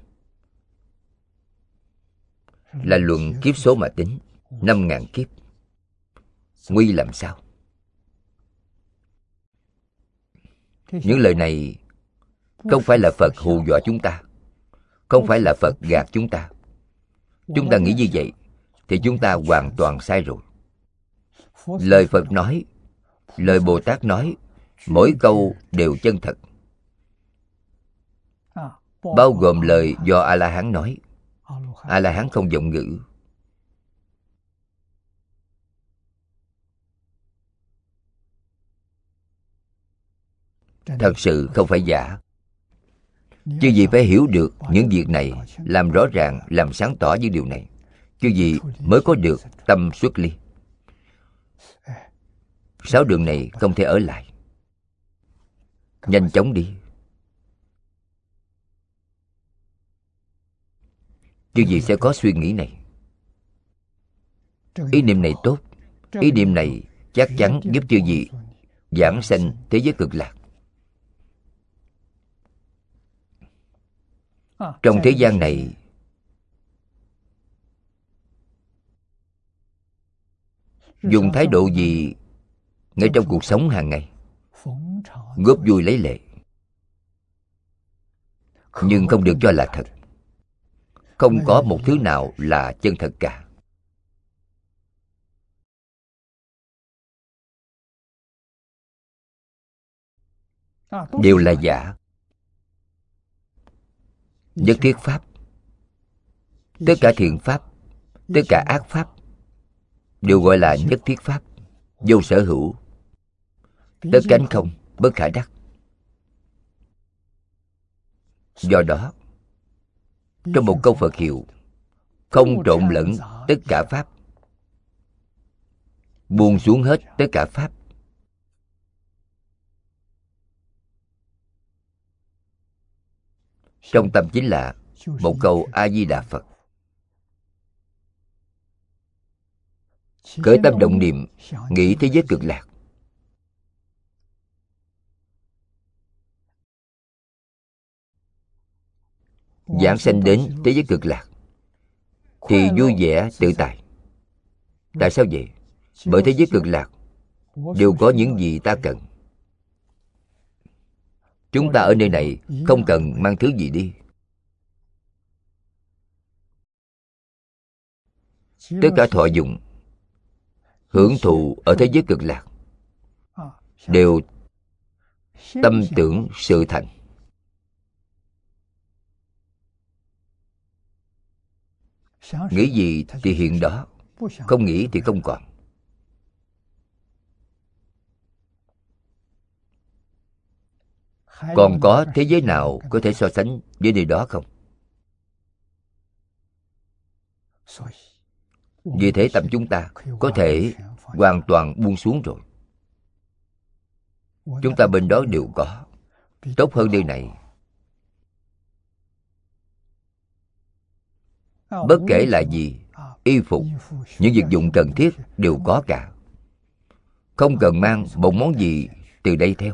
là luận kiếp số mà tính. Năm ngàn kiếp. Nguy làm sao? Những lời này không phải là Phật hù dọa chúng ta, không phải là Phật gạt chúng ta. Chúng ta nghĩ như vậy thì chúng ta hoàn toàn sai rồi. Lời Phật nói, lời Bồ Tát nói, mỗi câu đều chân thật, bao gồm lời do A-la-hán nói. A-la-hán không vọng ngữ. Thật sự không phải giả. Chứ gì phải hiểu được những việc này, làm rõ ràng, làm sáng tỏ những điều này, chứ gì mới có được tâm xuất ly. Sáu đường này không thể ở lại. Nhanh chóng đi. Chứ gì sẽ có suy nghĩ này. Ý niệm này tốt. Ý niệm này chắc chắn giúp chư gì giảng sanh thế giới cực lạc. Trong thế gian này, dùng thái độ gì ngay trong cuộc sống hàng ngày, góp vui lấy lệ, nhưng không được cho là thật. Không có một thứ nào là chân thật cả. Đều là giả. Nhất thiết pháp, tất cả thiện pháp, tất cả ác pháp đều gọi là nhất thiết pháp, vô sở hữu, tất cánh không, bất khả đắc. Do đó, trong một câu Phật hiệu, không trộn lẫn tất cả pháp, buông xuống hết tất cả pháp, trong tâm chính là một câu A Di Đà Phật. Khởi tâm động niệm nghĩ thế giới cực lạc, giảng sanh đến thế giới cực lạc thì vui vẻ tự tại. Tại sao vậy? Bởi thế giới cực lạc đều có những gì ta cần. Chúng ta ở nơi này không cần mang thứ gì đi. Tất cả thọ dụng, hưởng thụ ở thế giới cực lạc đều tâm tưởng sự thành. Nghĩ gì thì hiện đó, không nghĩ thì không còn. Còn có thế giới nào có thể so sánh với nơi đó không? Vì thế tâm chúng ta có thể hoàn toàn buông xuống rồi. Chúng ta bên đó đều có, tốt hơn nơi này. Bất kể là gì, y phục, những vật dụng cần thiết đều có cả. Không cần mang một món gì từ đây theo.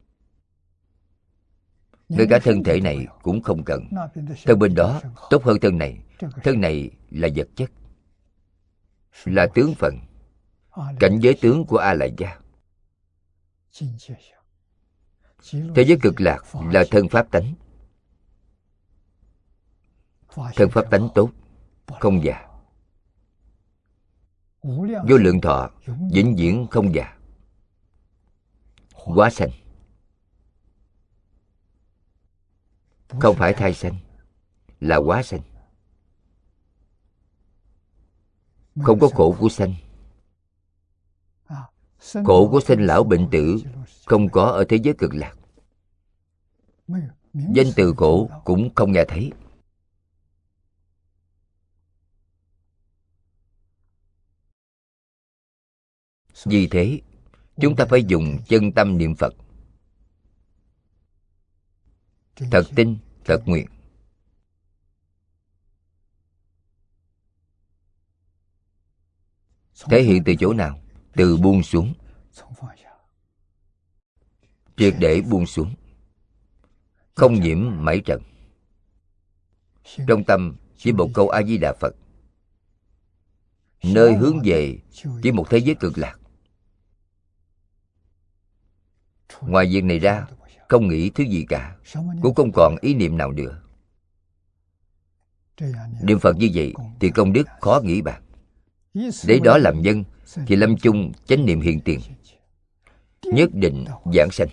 Ngay cả thân thể này cũng không cần. Thân bên đó tốt hơn thân này. Thân này là vật chất, là tướng phận, cảnh giới tướng của A La Gia. Thế giới cực lạc là thân pháp tánh. Thân pháp tánh tốt, không già. Vô lượng thọ, vĩnh viễn không già. Hóa sanh, không phải thai sanh, là hóa sanh. Không có khổ của sanh. Khổ của sanh lão bệnh tử không có ở thế giới cực lạc. Danh từ khổ cũng không nghe thấy. Vì thế, chúng ta phải dùng chân tâm niệm Phật. Thật tin, thật nguyện. Thể hiện từ chỗ nào? Từ buông xuống. Triệt để buông xuống, không nhiễm mảy trần. Trong tâm chỉ một câu A Di Đà Phật. Nơi hướng về chỉ một thế giới cực lạc. Ngoài việc này ra, không nghĩ thứ gì cả, cũng không còn ý niệm nào nữa. Niệm Phật như vậy thì công đức khó nghĩ bàn. Lấy đó làm nhân thì lâm chung chánh niệm hiện tiền, nhất định giảng sanh.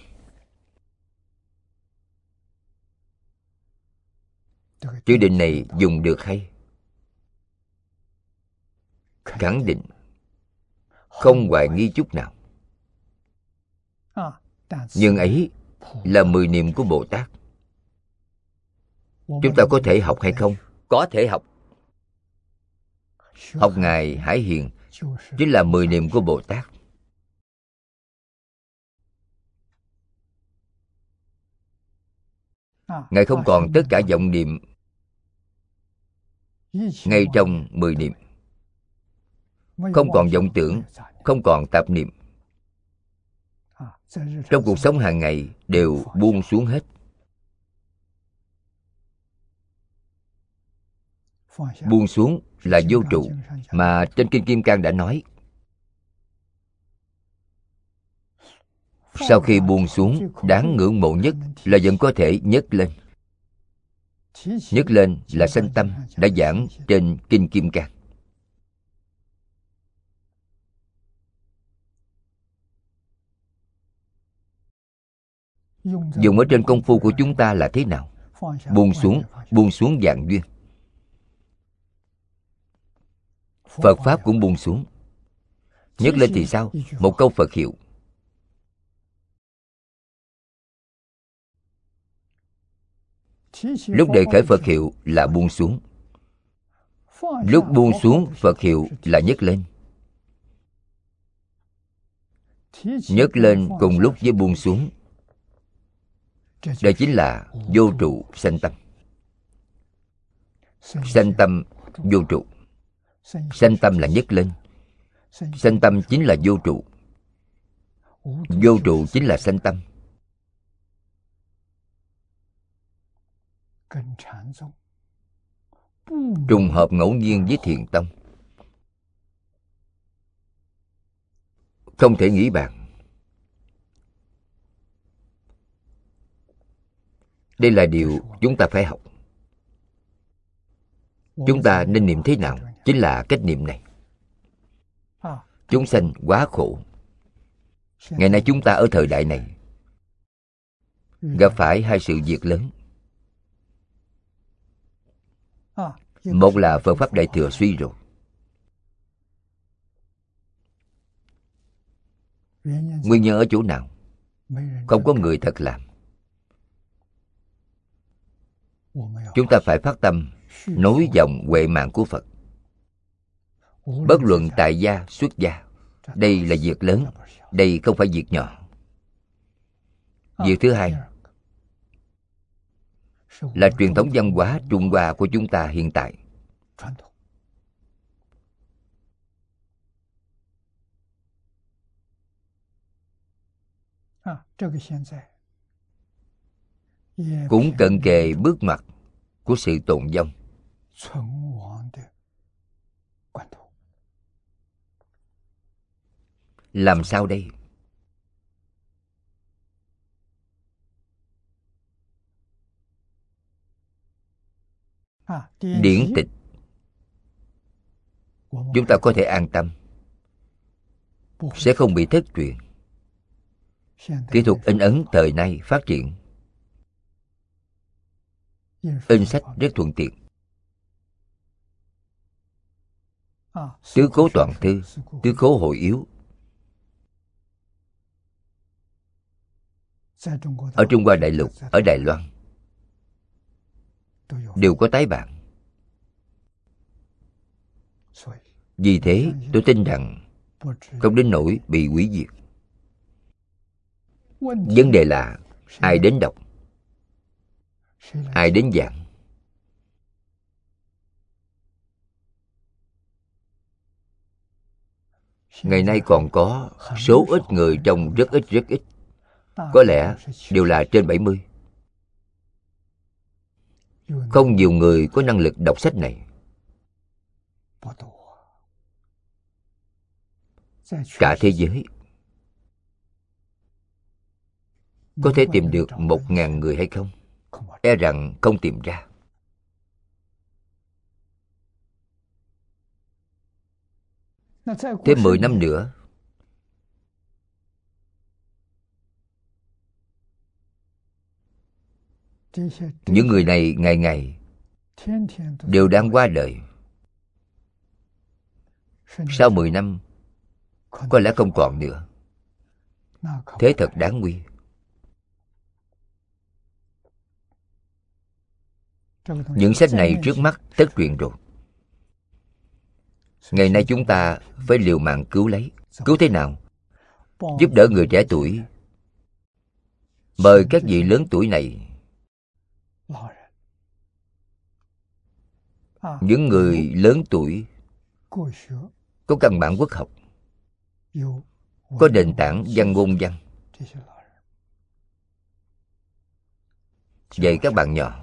Chữ định này dùng được hay, khẳng định, không hoài nghi chút nào. Nhưng ấy là mười niệm của Bồ Tát. Chúng ta có thể học hay không? Có thể học. Học Ngài Hải Hiền chính là mười niệm của Bồ Tát. Ngài không còn tất cả vọng niệm ngay trong mười niệm. Không còn vọng tưởng, không còn tạp niệm. Trong cuộc sống hàng ngày đều buông xuống hết. Buông xuống là vô trụ, mà trên Kinh Kim Cang đã nói. Sau khi buông xuống, đáng ngưỡng mộ nhất là vẫn có thể nhấc lên. Nhấc lên là sanh tâm, đã giảng trên Kinh Kim Cang. Dùng ở trên công phu của chúng ta là thế nào? Buông xuống, buông xuống vạn duyên. Phật Pháp cũng buông xuống. Nhấc lên thì sao? Một câu Phật hiệu. Lúc đề khởi Phật hiệu là buông xuống. Lúc buông xuống Phật hiệu là nhấc lên. Nhấc lên cùng lúc với buông xuống. Đây chính là vô trụ sanh tâm. Sanh tâm vô trụ. Sanh tâm là nhất lên. Sanh tâm chính là vô trụ. Vô trụ chính là sanh tâm. Trùng hợp ngẫu nhiên với Thiền tông. Không thể nghĩ bàn. Đây là điều chúng ta phải học. Chúng ta nên niệm thế nào? Chính là cách niệm này. Chúng sanh quá khổ. Ngày nay chúng ta ở thời đại này gặp phải hai sự việc lớn. Một là Phật Pháp Đại Thừa suy rồi. Nguyên nhân ở chỗ nào? Không có người thật làm. Chúng ta phải phát tâm nối dòng huệ mạng của Phật. Bất luận tại gia, xuất gia. Đây là việc lớn. Đây không phải việc nhỏ. Việc thứ hai là truyền thống văn hóa Trung Hoa của chúng ta hiện tại. Cũng cận kề bước ngoặt của sự tồn vong. Làm sao đây? Điển tịch chúng ta có thể an tâm, sẽ không bị thất truyền. Kỹ thuật in ấn thời nay phát triển, in sách rất thuận tiện. Tứ cố toàn thư, tứ cố hội yếu ở Trung Hoa đại lục, ở Đài Loan đều có tái bản. Vì thế tôi tin rằng không đến nỗi bị hủy diệt. Vấn đề là ai đến đọc, ai đến giảng. Ngày nay còn có số ít người trong rất ít rất ít, có lẽ đều là trên bảy mươi. Không nhiều người có năng lực đọc sách này. Cả thế giới có thể tìm được một ngàn người hay không? E rằng không tìm ra. Thêm mười năm nữa, những người này ngày ngày đều đang qua đời. Sau mười năm có lẽ không còn nữa. Thế thật đáng nguy. Những sách này trước mắt thất truyền rồi. Ngày nay chúng ta phải liều mạng cứu lấy. Cứu thế nào? Giúp đỡ người trẻ tuổi. Mời các vị lớn tuổi này, những người lớn tuổi có căn bản quốc học, có nền tảng văn ngôn văn, dạy các bạn nhỏ.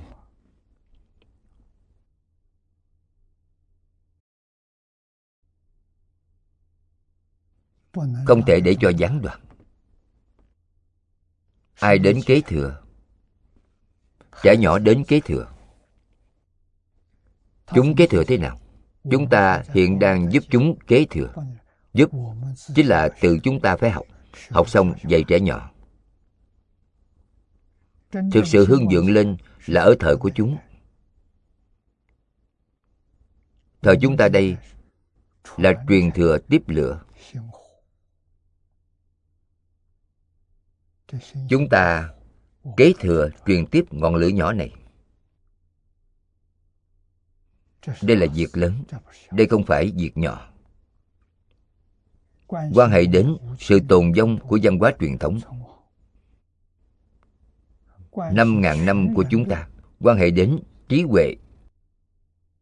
Không thể để cho gián đoạn. Ai đến kế thừa? Trẻ nhỏ đến kế thừa. Chúng kế thừa thế nào? Chúng ta hiện đang giúp chúng kế thừa. Giúp chính là tự chúng ta phải học. Học xong dạy trẻ nhỏ. Thực sự hưng vượng lên là ở thời của chúng. Thời chúng ta đây là truyền thừa tiếp lửa. Chúng ta kế thừa truyền tiếp ngọn lửa nhỏ này. Đây là việc lớn. Đây không phải việc nhỏ. Quan hệ đến sự tồn vong của văn hóa truyền thống. Năm ngàn năm của chúng ta quan hệ đến trí huệ,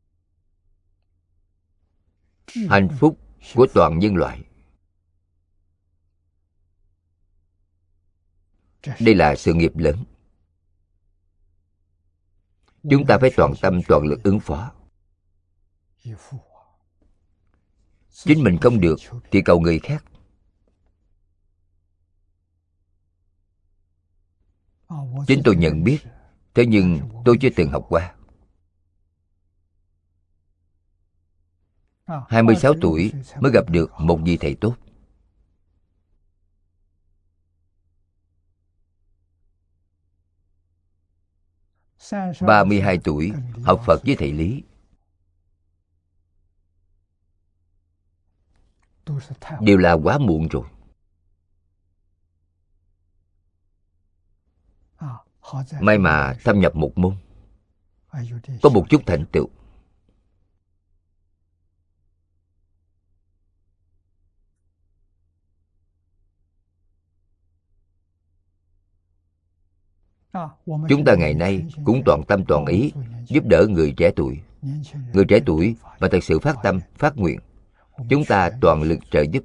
hạnh phúc của toàn nhân loại. Đây là sự nghiệp lớn. Chúng ta phải toàn tâm toàn lực ứng phó. Chính mình không được thì cầu người khác. Chính tôi nhận biết, thế nhưng tôi chưa từng học qua. hai mươi sáu tuổi mới gặp được một vị thầy tốt. ba mươi hai tuổi học Phật với thầy Lý. Đều là quá muộn rồi. May mà thâm nhập một môn, có một chút thành tựu. Chúng ta ngày nay cũng toàn tâm toàn ý giúp đỡ người trẻ tuổi. Người trẻ tuổi mà thật sự phát tâm, phát nguyện, chúng ta toàn lực trợ giúp,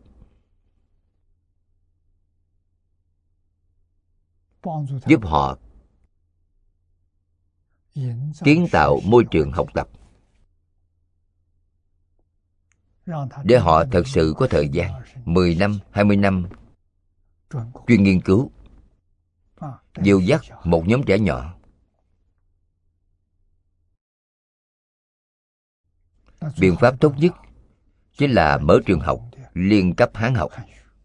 giúp họ kiến tạo môi trường học tập, để họ thật sự có thời gian mười năm, hai mươi năm chuyên nghiên cứu, dìu dắt một nhóm trẻ nhỏ. Biện pháp tốt nhất chính là mở trường học liên cấp Hán học.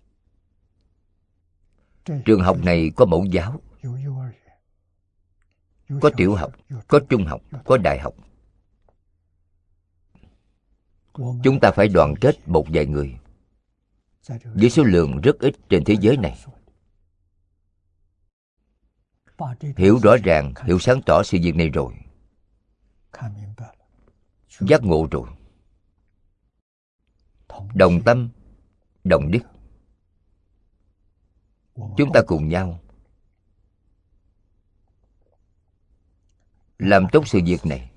Trường học này có mẫu giáo, có tiểu học, có trung học, có đại học. Chúng ta phải đoàn kết một vài người, với số lượng rất ít trên thế giới này, hiểu rõ ràng, hiểu sáng tỏ sự việc này rồi, giác ngộ rồi, đồng tâm, đồng đức, chúng ta cùng nhau làm tốt sự việc này,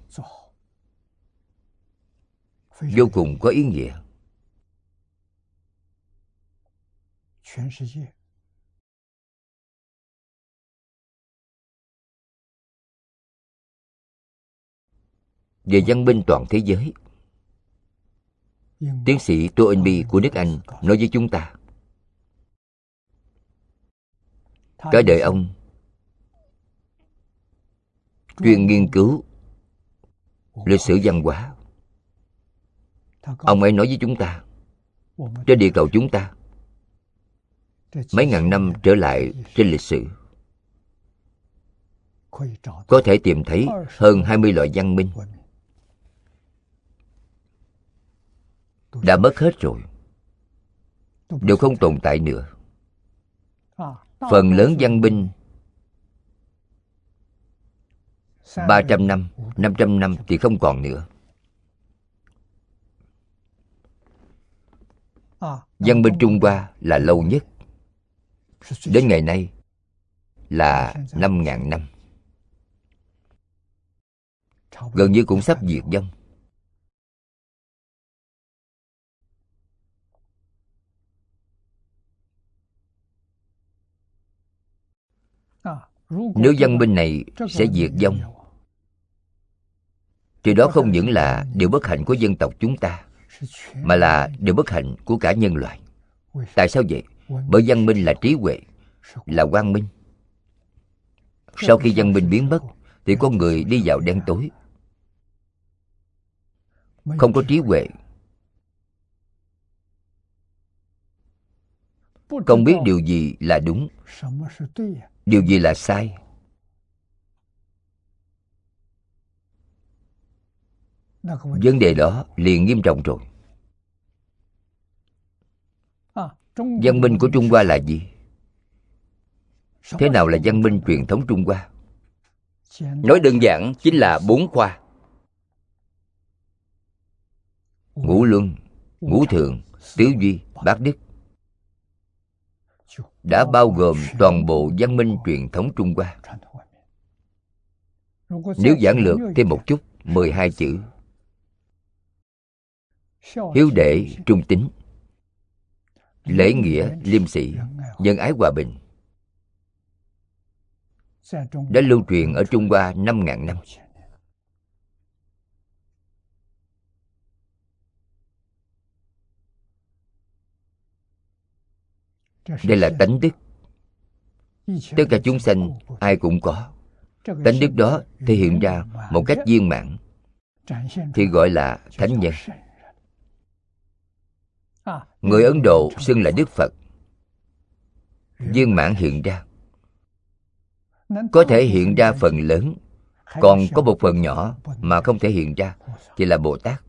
vô cùng có ý nghĩa. Về văn minh toàn thế giới, tiến sĩ Tô Ân Bi của nước Anh nói với chúng ta, cả đời ông chuyên nghiên cứu lịch sử văn hóa. Ông ấy nói với chúng ta, trên địa cầu chúng ta, mấy ngàn năm trở lại trên lịch sử, có thể tìm thấy hơn hai mươi loại văn minh đã mất hết rồi, đều không tồn tại nữa. Phần lớn văn minh ba trăm năm, năm trăm năm thì không còn nữa. Văn minh Trung Hoa là lâu nhất, đến ngày nay là năm ngàn năm, gần như cũng sắp diệt vong. Nếu văn minh này sẽ diệt vong, thì đó không những là điều bất hạnh của dân tộc chúng ta, mà là điều bất hạnh của cả nhân loại. Tại sao vậy? Bởi văn minh là trí huệ, là quang minh. Sau khi văn minh biến mất, thì con người đi vào đen tối, không có trí huệ, không biết điều gì là đúng, điều gì là sai. Vấn đề đó liền nghiêm trọng rồi. Văn minh của Trung Hoa là gì? Thế nào là văn minh truyền thống Trung Hoa? Nói đơn giản chính là bốn khoa: ngũ luân, ngũ thượng, tứ duy, bát đức, đã bao gồm toàn bộ văn minh truyền thống Trung Hoa. Nếu giản lược thêm một chút, mười hai chữ: hiếu đệ trung tín, lễ nghĩa liêm sĩ, nhân ái hòa bình, đã lưu truyền ở Trung Hoa năm ngàn năm. Đây là tánh đức. Tất cả chúng sanh ai cũng có. Tánh đức đó thể hiện ra một cách viên mãn thì gọi là thánh nhân. Người Ấn Độ xưng là Đức Phật. Viên mãn hiện ra, có thể hiện ra phần lớn, còn có một phần nhỏ mà không thể hiện ra thì là Bồ Tát.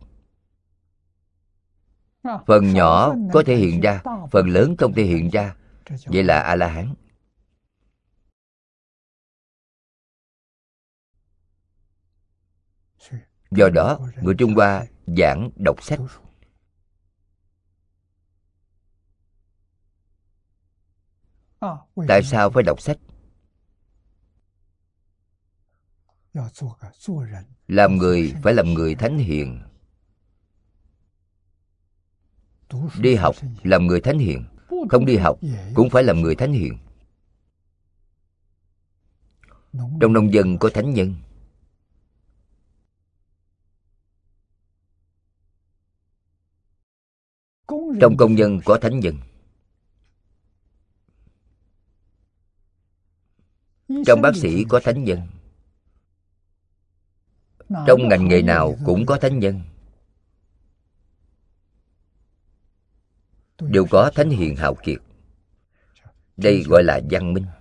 Phần nhỏ có thể hiện ra, phần lớn không thể hiện ra, vậy là A-la-hán. Do đó, người Trung Hoa giảng đọc sách. Tại sao phải đọc sách? Làm người phải làm người thánh hiền. Đi học làm người thánh hiền, không đi học cũng phải làm người thánh hiền. Trong nông dân có thánh nhân, trong công nhân có thánh nhân, trong bác sĩ có thánh nhân, trong ngành nghề nào cũng có thánh nhân, đều có thánh hiền hào kiệt. Đây gọi là văn minh.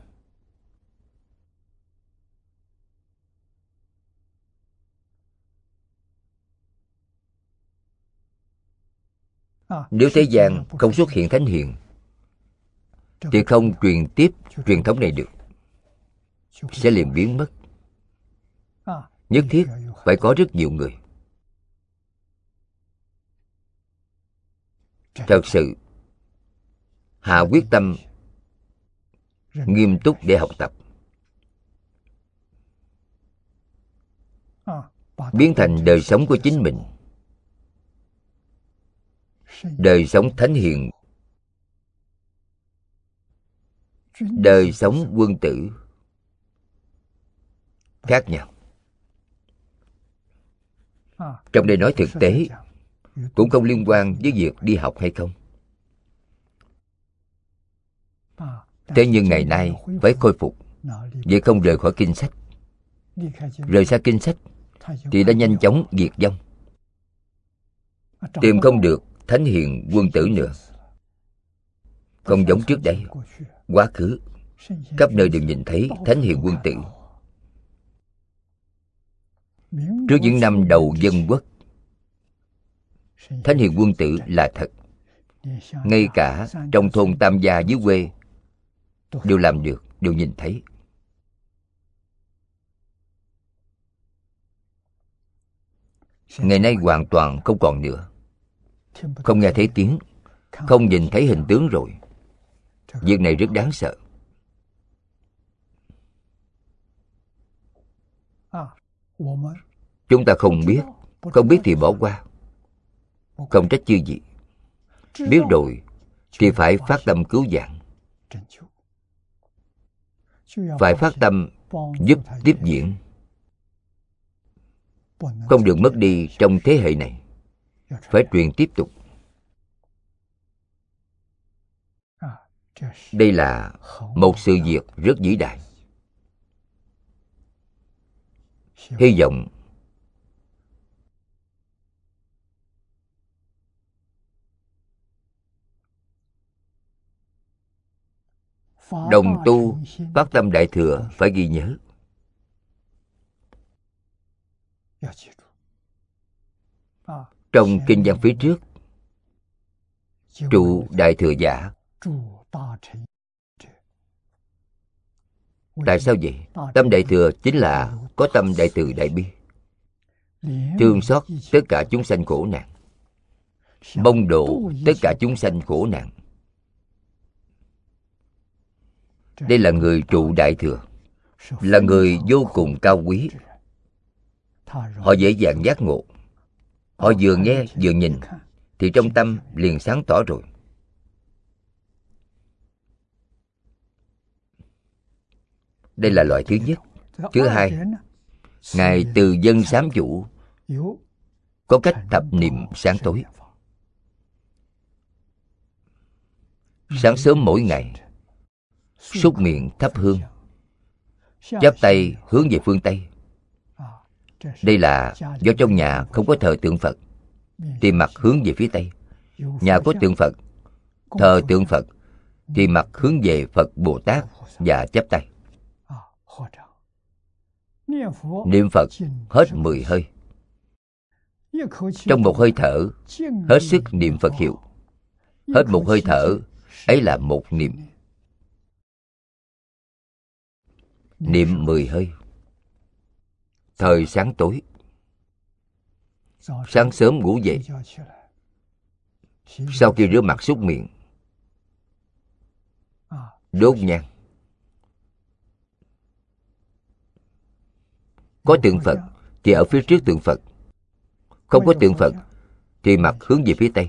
Nếu thế gian không xuất hiện thánh hiền thì không truyền tiếp truyền thống này được, sẽ liền biến mất. Nhất thiết phải có rất nhiều người thật sự hạ quyết tâm nghiêm túc để học tập, biến thành đời sống của chính mình, đời sống thánh hiền, đời sống quân tử khác nhau. Trong đây nói thực tế, cũng không liên quan với việc đi học hay không. Thế nhưng ngày nay phải khôi phục, vậy không rời khỏi kinh sách. Rời xa kinh sách thì đã nhanh chóng diệt vong, tìm không được thánh hiền quân tử nữa. Không giống trước đây, quá khứ khắp nơi đều nhìn thấy thánh hiền quân tử. Trước những năm đầu dân quốc, thánh hiền quân tử là thật. Ngay cả trong thôn Tam Gia dưới quê đều làm được, đều nhìn thấy. Ngày nay hoàn toàn không còn nữa. Không nghe thấy tiếng, không nhìn thấy hình tướng rồi. Việc này rất đáng sợ. Chúng ta không biết, không biết thì bỏ qua, không trách chư gì. Biết rồi thì phải phát tâm cứu vãn, phải phát tâm giúp tiếp diễn, không được mất đi trong thế hệ này, phải truyền tiếp tục. Đây là một sự việc rất vĩ đại. Hy vọng đồng tu phát tâm đại thừa phải ghi nhớ. Trong kinh văn phía trước, trụ đại thừa giả. Tại sao vậy? Tâm đại thừa chính là có tâm đại từ đại bi, thương xót tất cả chúng sanh khổ nạn, mong độ tất cả chúng sanh khổ nạn. Đây là người trụ đại thừa, là người vô cùng cao quý. Họ dễ dàng giác ngộ. Họ vừa nghe vừa nhìn thì trong tâm liền sáng tỏ rồi. Đây là loại thứ nhất. Thứ hai, Ngài từ dân sám chủ có cách thập niệm sáng tối. Sáng sớm mỗi ngày, súc miệng thắp hương, chắp tay hướng về phương Tây. Đây là do trong nhà không có thờ tượng Phật thì mặt hướng về phía Tây. Nhà có tượng Phật, thờ tượng Phật thì mặt hướng về Phật Bồ Tát và chắp tay. Niệm Phật hết mười hơi. Trong một hơi thở, hết sức niệm Phật hiệu. Hết một hơi thở, ấy là một niệm. Niệm mười hơi. Thời sáng tối. Sáng sớm ngủ dậy, sau khi rửa mặt súc miệng, đốt nhang. Có tượng Phật thì ở phía trước tượng Phật, không có tượng Phật thì mặt hướng về phía Tây.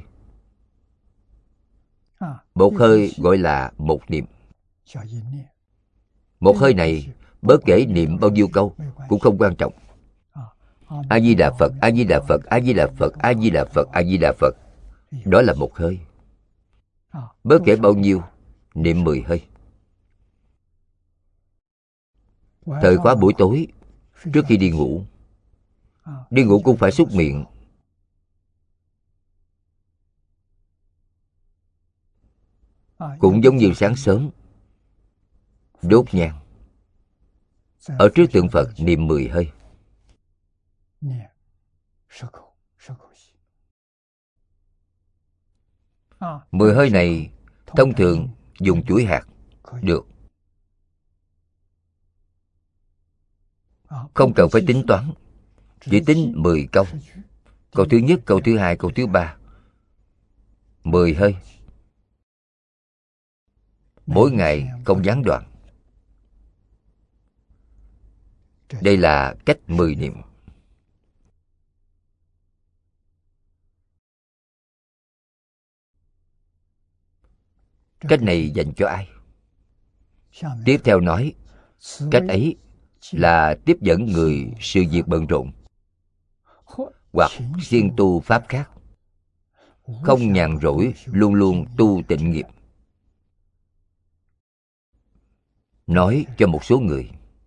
Một hơi gọi là một niệm. Một hơi này bất kể niệm bao nhiêu câu cũng không quan trọng. A Di Đà Phật, A Di Đà Phật, A Di Đà Phật, A Di Đà Phật, A Di Đà Phật. Đó là một hơi. Bất kể bao nhiêu, niệm mười hơi. Thời khóa buổi tối, trước khi đi ngủ, đi ngủ cũng phải súc miệng. Cũng giống như sáng sớm, đốt nhang. Ở trước tượng Phật niệm mười hơi. Mười hơi này thông thường dùng chuỗi hạt được, không cần phải tính toán, chỉ tính mười câu. Câu thứ nhất, câu thứ hai, câu thứ ba, mười hơi. Mỗi ngày không gián đoạn. Đây là cách mười niệm. Cách này dành cho ai? Tiếp theo nói, cách ấy là tiếp dẫn người sự việc bận rộn, hoặc siêng tu pháp khác, không nhàn rỗi, luôn luôn tu tịnh nghiệp. Nói cho một số người.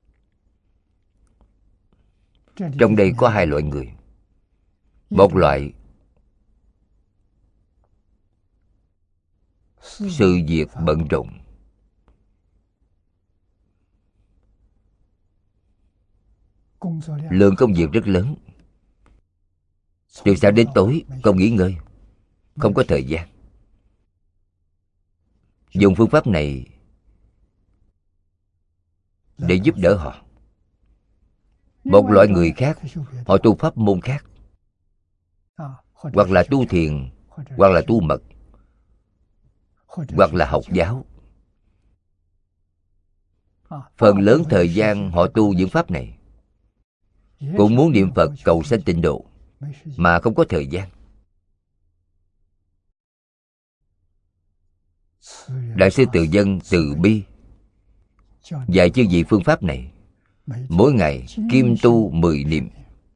Trong đây có hai loại người. Một loại sự việc bận rộn, lượng công việc rất lớn, từ sáng đến tối không nghỉ ngơi, không có thời gian. Dùng phương pháp này để giúp đỡ họ. Một loại người khác, họ tu pháp môn khác, hoặc là tu thiền, hoặc là tu mật, hoặc là học giáo. Phần lớn thời gian họ tu những pháp này, cũng muốn niệm Phật cầu sanh tịnh độ, mà không có thời gian. Đại sư Từ Dân từ bi dạy chư vị phương pháp này. Mỗi ngày kim tu mười niệm.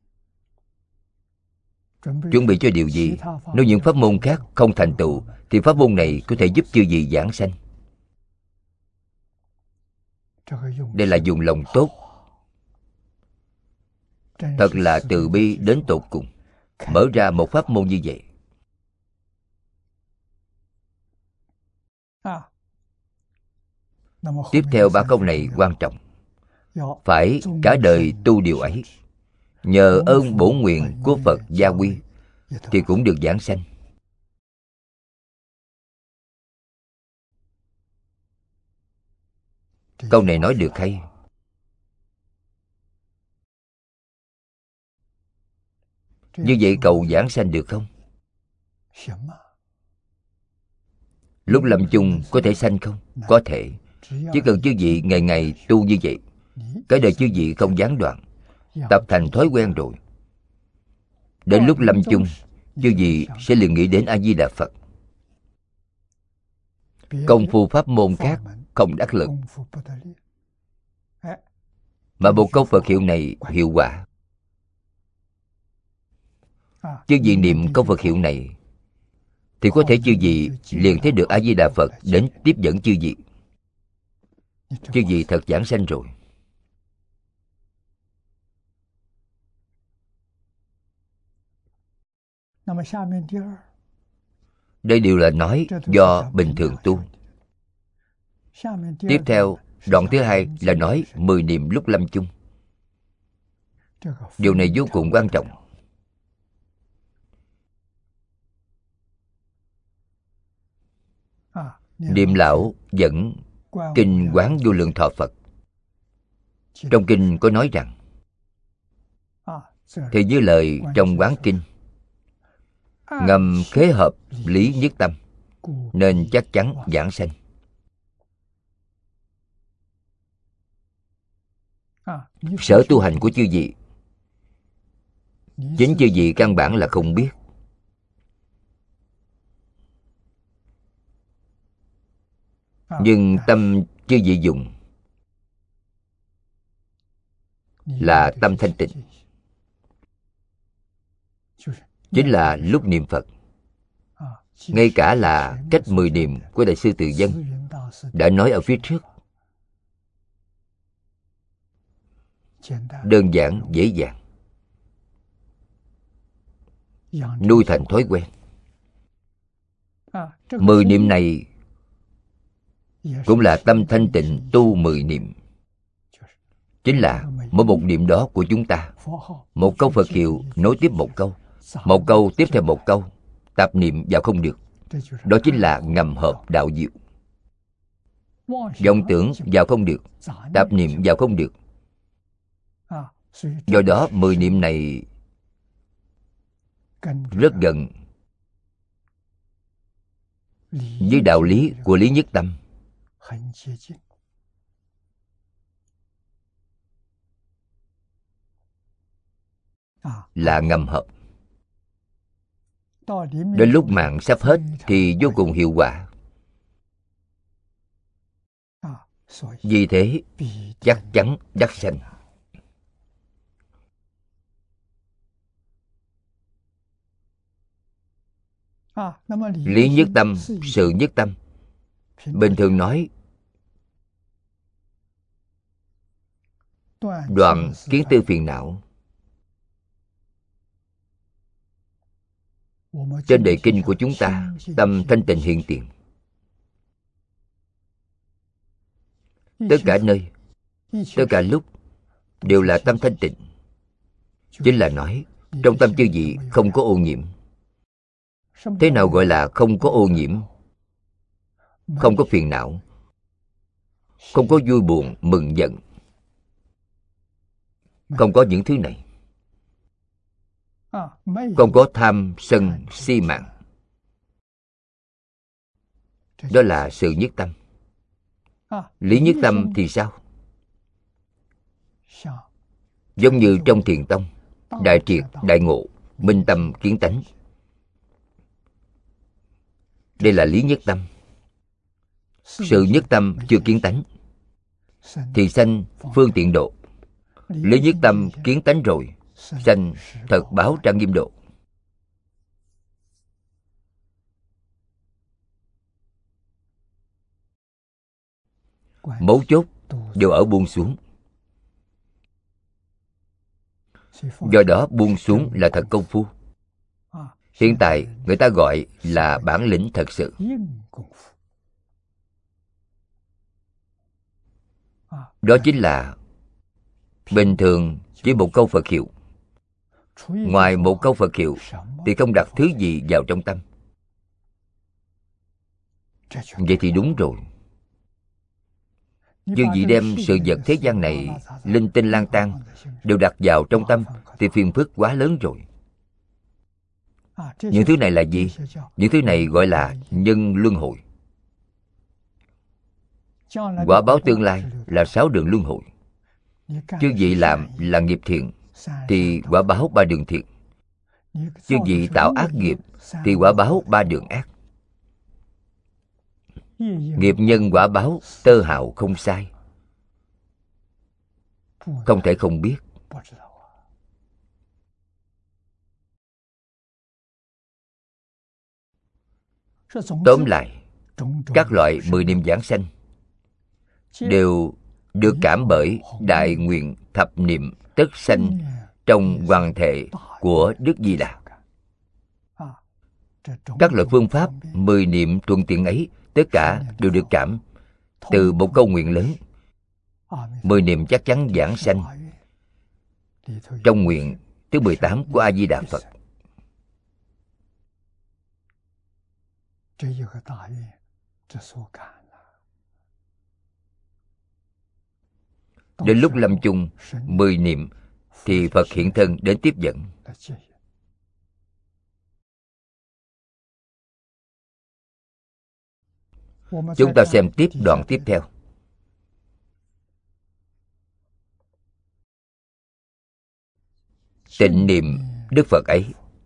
Chuẩn bị cho điều gì? Nếu những pháp môn khác không thành tựu thì pháp môn này có thể giúp chư vị giảng sanh. Đây là dùng lòng tốt, thật là từ bi đến tột cùng, mở ra một pháp môn như vậy. Tiếp theo ba câu này quan trọng. Phải cả đời tu điều ấy, nhờ ơn bổ nguyện của Phật gia quy thì cũng được giảng sanh. Câu này nói được hay. Như vậy cầu giảng sanh được không? Lúc lâm chung có thể sanh không? Có thể. Chỉ cần chư vị ngày ngày tu như vậy, cái đời chư vị không gián đoạn, tập thành thói quen rồi. Đến lúc lâm chung, chư vị sẽ liền nghĩ đến A Di Đà Phật. Công phu pháp môn khác không đắc lực, mà một câu Phật hiệu này hiệu quả. Chư vị niệm câu Phật hiệu này thì có thể chư vị liền thấy được A Di Đà Phật đến tiếp dẫn chư vị. Chư vị thật giảng sanh rồi. Đây đều là nói do bình thường tu. Tiếp theo, đoạn thứ hai là nói mười niệm lúc lâm chung. Điều này vô cùng quan trọng. Niệm lão dẫn kinh Quán Vô Lượng Thọ Phật. Trong kinh có nói rằng, thì như lời trong Quán Kinh, ngầm khế hợp lý nhất tâm, nên chắc chắn giảng sanh. Sở tu hành của chư vị, chính chư vị căn bản là không biết. Nhưng tâm chư vị dùng là tâm thanh tịnh, chính là lúc niệm Phật. Ngay cả là cách mười niệm của Đại sư Từ Dân đã nói ở phía trước. Đơn giản, dễ dàng, nuôi thành thói quen. Mười niệm này cũng là tâm thanh tịnh tu mười niệm. Chính là mỗi một niệm đó của chúng ta, một câu Phật hiệu nối tiếp một câu, một câu tiếp theo một câu, tạp niệm vào không được. Đó chính là ngầm hợp đạo diệu. Vọng tưởng vào không được, tạp niệm vào không được. Do đó mười niệm này rất gần với đạo lý của lý nhất tâm. Là ngầm hợp. Đến lúc mạng sắp hết thì vô cùng hiệu quả. Vì thế chắc chắn đắc sanh. Lý nhất tâm, sự nhất tâm. Bình thường nói đoạn kiến tư phiền não. Trên đề kinh của chúng ta, tâm thanh tịnh hiện tiền. Tất cả nơi, tất cả lúc đều là tâm thanh tịnh. Chính là nói trong tâm chư vị không có ô nhiễm. Thế nào gọi là không có ô nhiễm? Không có phiền não, không có vui buồn, mừng giận, không có những thứ này. Không có tham, sân, si mạng. Đó là sự nhất tâm. Lý nhất tâm thì sao? Giống như trong Thiền Tông, đại triệt, đại ngộ, minh tâm, kiến tánh. Đây là lý nhất tâm. Sự nhất tâm chưa kiến tánh thì sanh phương tiện độ. Lý nhất tâm kiến tánh rồi, sanh thật báo trang nghiêm độ. Mấu chốt đều ở buông xuống. Do đó buông xuống là thật công phu. Hiện tại người ta gọi là bản lĩnh thật sự. Đó chính là bình thường chỉ một câu Phật hiệu. Ngoài một câu Phật hiệu thì không đặt thứ gì vào trong tâm. Vậy thì đúng rồi. Chư vị đem sự vật thế gian này, linh tinh lang tan đều đặt vào trong tâm thì phiền phức quá lớn rồi. Những thứ này là gì? Những thứ này gọi là nhân luân hồi. Quả báo tương lai là sáu đường luân hồi. Chư vị làm là nghiệp thiện thì quả báo ba đường thiện. Chư vị tạo ác nghiệp thì quả báo ba đường ác. Nghiệp nhân quả báo tơ hào không sai, không thể không biết. Tóm lại, các loại mười niệm giảng sanh đều được cảm bởi đại nguyện thập niệm tất sanh trong hoàn thể của Đức Di Đà. Các loại phương pháp mười niệm thuận tiện ấy tất cả đều được cảm từ một câu nguyện lớn: mười niệm chắc chắn giảng sanh, trong nguyện thứ mười tám của A Di Đà Phật. Đến lúc lâm chung mười niệm thì Phật hiện thân đến tiếp dẫn. Chúng ta xem tiếp đoạn tiếp theo. Tịnh niệm Đức Phật ấy,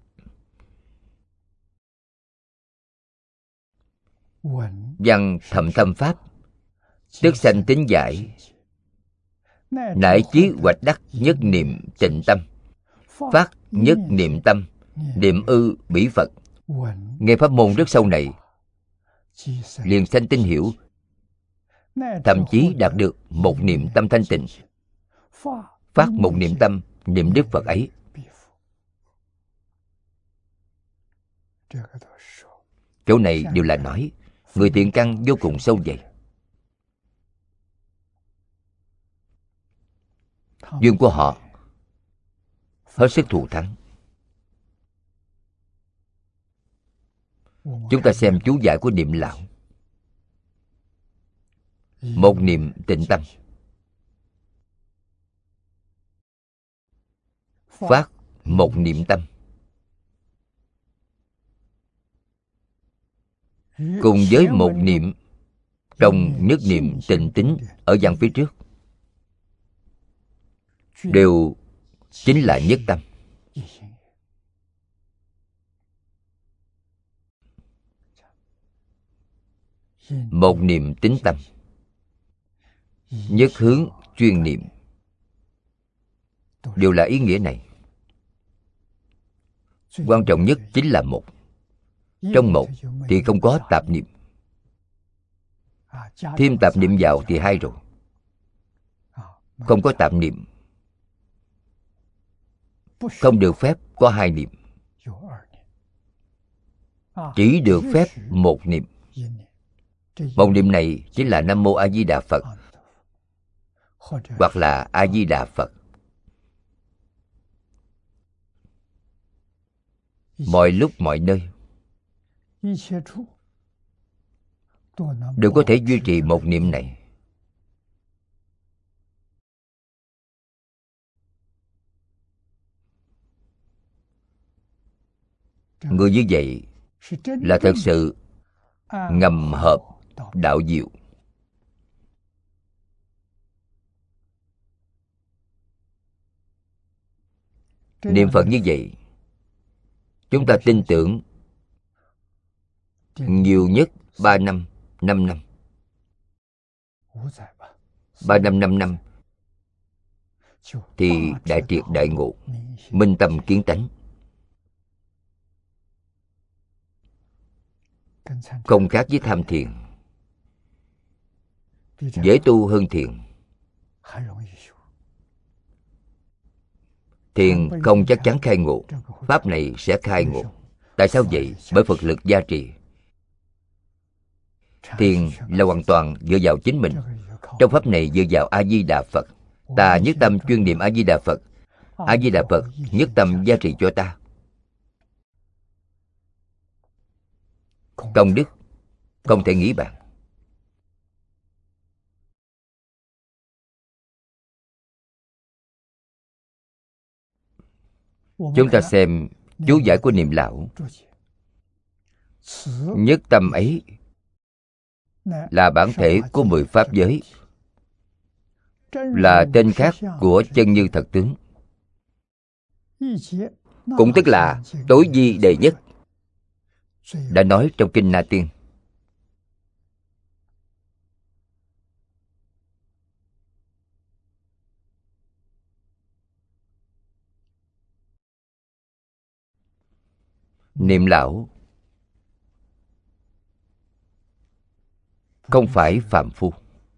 văn thậm thâm pháp, tức sanh tín giải, nải chí hoạch đắc nhất niệm tịnh tâm, phát nhất niệm tâm, niệm ư bỉ Phật. Nghe pháp môn rất sâu này, liền sanh tín hiểu, thậm chí đạt được một niệm tâm thanh tịnh, phát một niệm tâm niệm Đức Phật ấy. Chỗ này đều là nói người thiện căn vô cùng sâu dày. Duyên của họ hết sức thù thắng. Chúng ta xem chú giải của Niệm Lão. Một niệm tịnh tâm, phát một niệm tâm, cùng với một niệm trong nhất niệm tịnh tín ở văn phía trước, đều chính là nhất tâm. Một niệm tín tâm, nhất hướng chuyên niệm, đều là ý nghĩa này. Quan trọng nhất chính là một. Trong một thì không có tạp niệm, thêm tạp niệm vào thì hai rồi. Không có tạp niệm, không được phép có hai niệm, chỉ được phép một niệm. Một niệm này chính là Nam Mô A Di Đà Phật, hoặc là A Di Đà Phật. Mọi lúc mọi nơi đều có thể duy trì một niệm này. Người như vậy là thật sự ngầm hợp đạo diệu. Niệm Phật như vậy, chúng ta tin tưởng nhiều nhất ba năm, năm năm. Ba năm, năm năm thì đại triệt đại ngộ, minh tâm kiến tánh, không khác với tham thiền, dễ tu hơn thiền. Thiền không chắc chắn khai ngộ, pháp này sẽ khai ngộ. Tại sao vậy? Bởi Phật lực gia trì. Thiền là hoàn toàn dựa vào chính mình. Trong pháp này dựa vào A Di Đà Phật. Ta nhất tâm chuyên niệm A Di Đà Phật, A Di Đà Phật nhất tâm gia trì cho ta. Công đức không thể nghĩ bàn. Chúng ta xem chú giải của Niệm Lão. Nhất tâm ấy là bản thể của mười pháp giới, là tên khác của chân như thật tướng. cũng tức là tối vi đệ nhất, đã nói trong kinh Na Tiên. Niệm lão không phải phàm phu.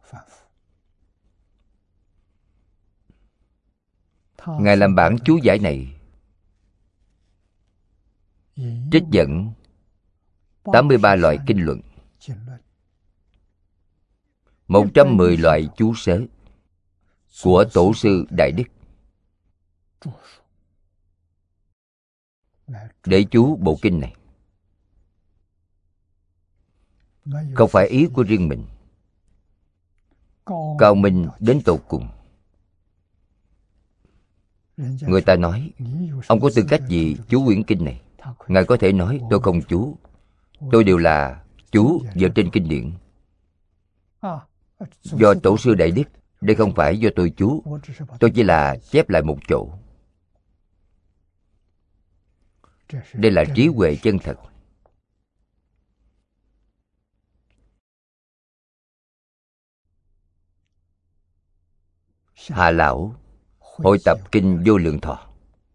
Ngài làm bản chú giải này trích dẫn tám mươi ba loại kinh luận, một trăm mười loại chú sớ của Tổ sư Đại Đức để chú bộ kinh này. Không phải ý của riêng mình, cao minh đến tột cùng. Người ta nói, ông có tư cách gì chú quyển kinh này? Ngài có thể nói, tôi không chú, tôi đều là chú vào trên kinh điển, do Tổ sư Đại Đức. Đây không phải do tôi chú, tôi chỉ là chép lại một chỗ. Đây là trí huệ chân thật. Hà lão hội tập kinh Vô Lượng Thọ,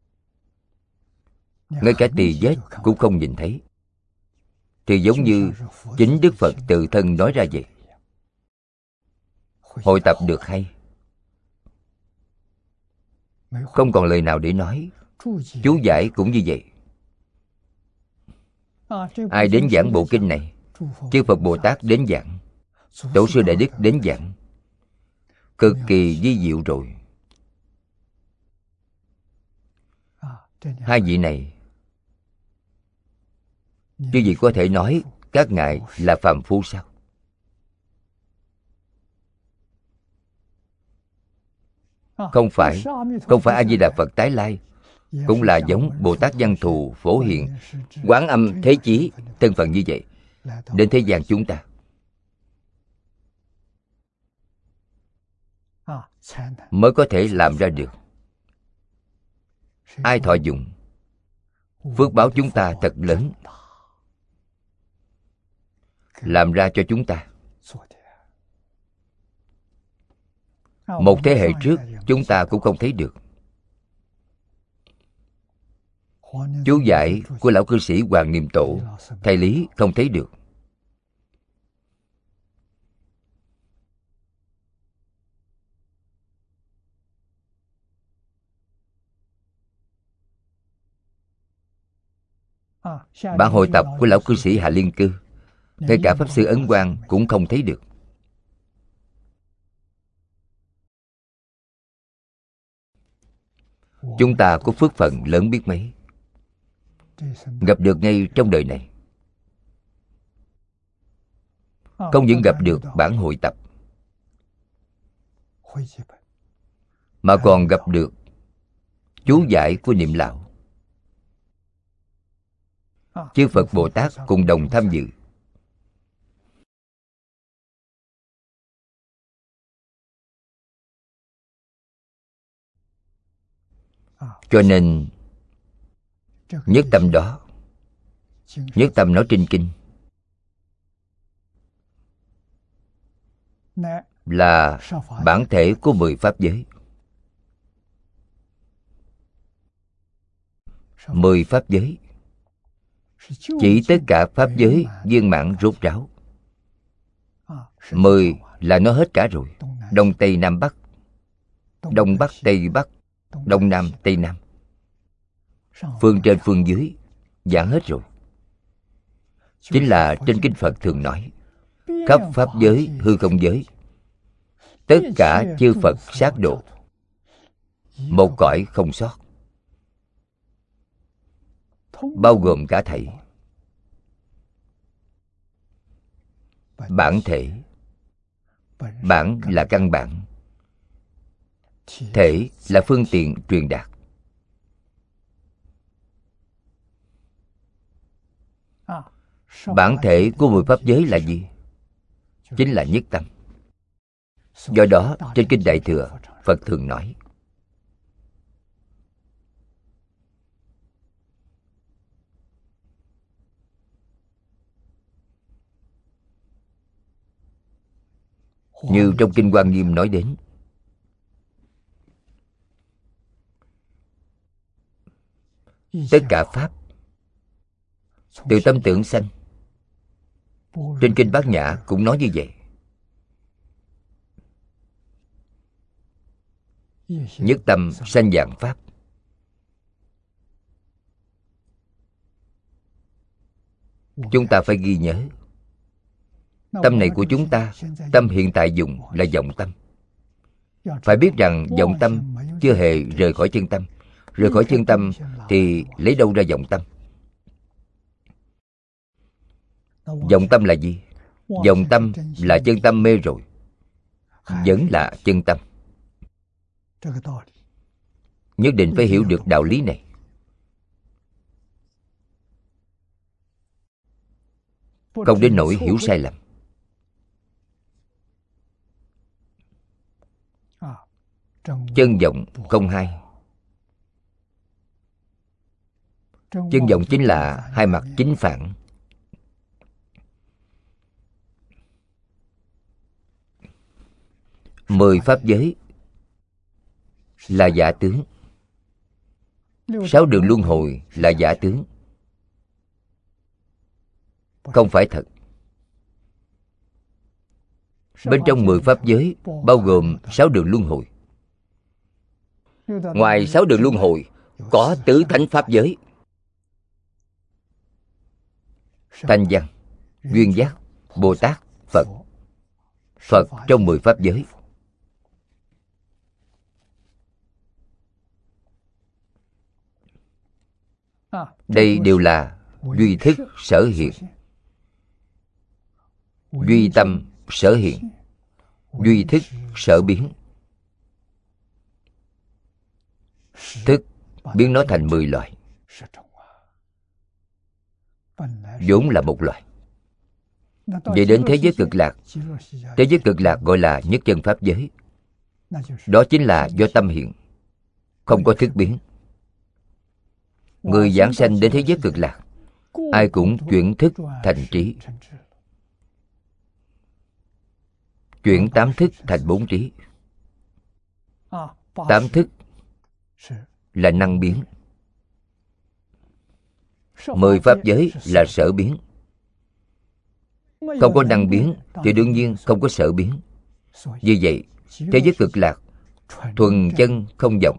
ngay cả tỳ vết cũng không nhìn thấy, thì giống như chính Đức Phật tự thân nói ra vậy. Hội tập được hay, không còn lời nào để nói. Chú giải cũng như vậy. Ai đến giảng bộ kinh này? Chư Phật Bồ Tát đến giảng, Tổ sư Đại Đức đến giảng, cực kỳ vi diệu rồi. Hai vị này, chứ gì có thể nói các ngài là phàm phu sao? Không phải, không phải A Di Đà Phật tái lai, cũng là giống Bồ Tát Văn Thù, Phổ Hiền, Quán Âm, Thế Chí, thân phận như vậy đến thế gian chúng ta. Mới có thể làm ra được. Ai thọ dụng? Phước báo chúng ta thật lớn, làm ra cho chúng ta. Một thế hệ trước chúng ta cũng không thấy được. Chú giải của lão cư sĩ Hoàng Niệm Tổ, thầy Lý không thấy được. Bản hội tập của lão cư sĩ Hạ Liên Cư, ngay cả Pháp Sư Ấn Quang cũng không thấy được. Chúng ta có phước phận lớn biết mấy, gặp được ngay trong đời này. Không những gặp được bản hội tập, mà còn gặp được chú giải của Niệm lão. Chư Phật Bồ Tát cùng đồng tham dự. Cho nên nhất tâm đó, nhất tâm nói trên kinh, là bản thể của mười pháp giới. Mười pháp giới chỉ tất cả pháp giới viên mãn rốt ráo. Mười là nó hết cả rồi. Đông Tây Nam Bắc, Đông Bắc Tây Bắc, Đông Nam Tây Nam, phương trên phương dưới, giảng hết rồi. Chính là trên kinh Phật thường nói, khắp pháp giới hư không giới, tất cả chư Phật sát độ, một cõi không sót, bao gồm cả thảy. Bản thể, bản là căn bản, thể là phương tiện truyền đạt. Bản thể của mười pháp giới là gì? Chính là nhất tâm. Do đó trên kinh Đại Thừa, Phật thường nói Như trong Kinh Hoa Nghiêm nói đến, tất cả pháp từ tâm tưởng sanh. Trên Kinh Bát Nhã cũng nói như vậy. Nhất tâm sanh vạn pháp. Chúng ta phải ghi nhớ, tâm này của chúng ta, tâm hiện tại dùng là vọng tâm. Phải biết rằng vọng tâm chưa hề rời khỏi chân tâm. Rời khỏi chân tâm thì lấy đâu ra vọng tâm? Vọng tâm là gì? Vọng tâm là chân tâm mê rồi, vẫn là chân tâm. Nhất định phải hiểu được đạo lý này. Không đến nỗi hiểu sai lầm. Chân vọng không hai. Chân vọng chính là hai mặt chính phản. Mười pháp giới là giả tướng. Sáu đường luân hồi là giả tướng, không phải thật. Bên trong mười pháp giới bao gồm sáu đường luân hồi. Ngoài sáu đường luân hồi có tứ thánh pháp giới: Thanh Văn, Duyên Giác, Bồ Tát, Phật. Phật trong mười pháp giới. Đây đều là duy thức sở hiện, duy tâm sở hiện, duy thức sở biến. Thức biến nó thành mười loại, vốn là một loại. Vậy đến thế giới cực lạc, thế giới cực lạc gọi là nhất chân pháp giới. Đó chính là do tâm hiện, không có thức biến. Người giảng sanh đến thế giới cực lạc, ai cũng chuyển thức thành trí, chuyển tám thức thành bốn trí. Tám thức là năng biến, mười pháp giới là sở biến. Không có năng biến thì đương nhiên không có sở biến. Như vậy, thế giới cực lạc thuần chân không vọng.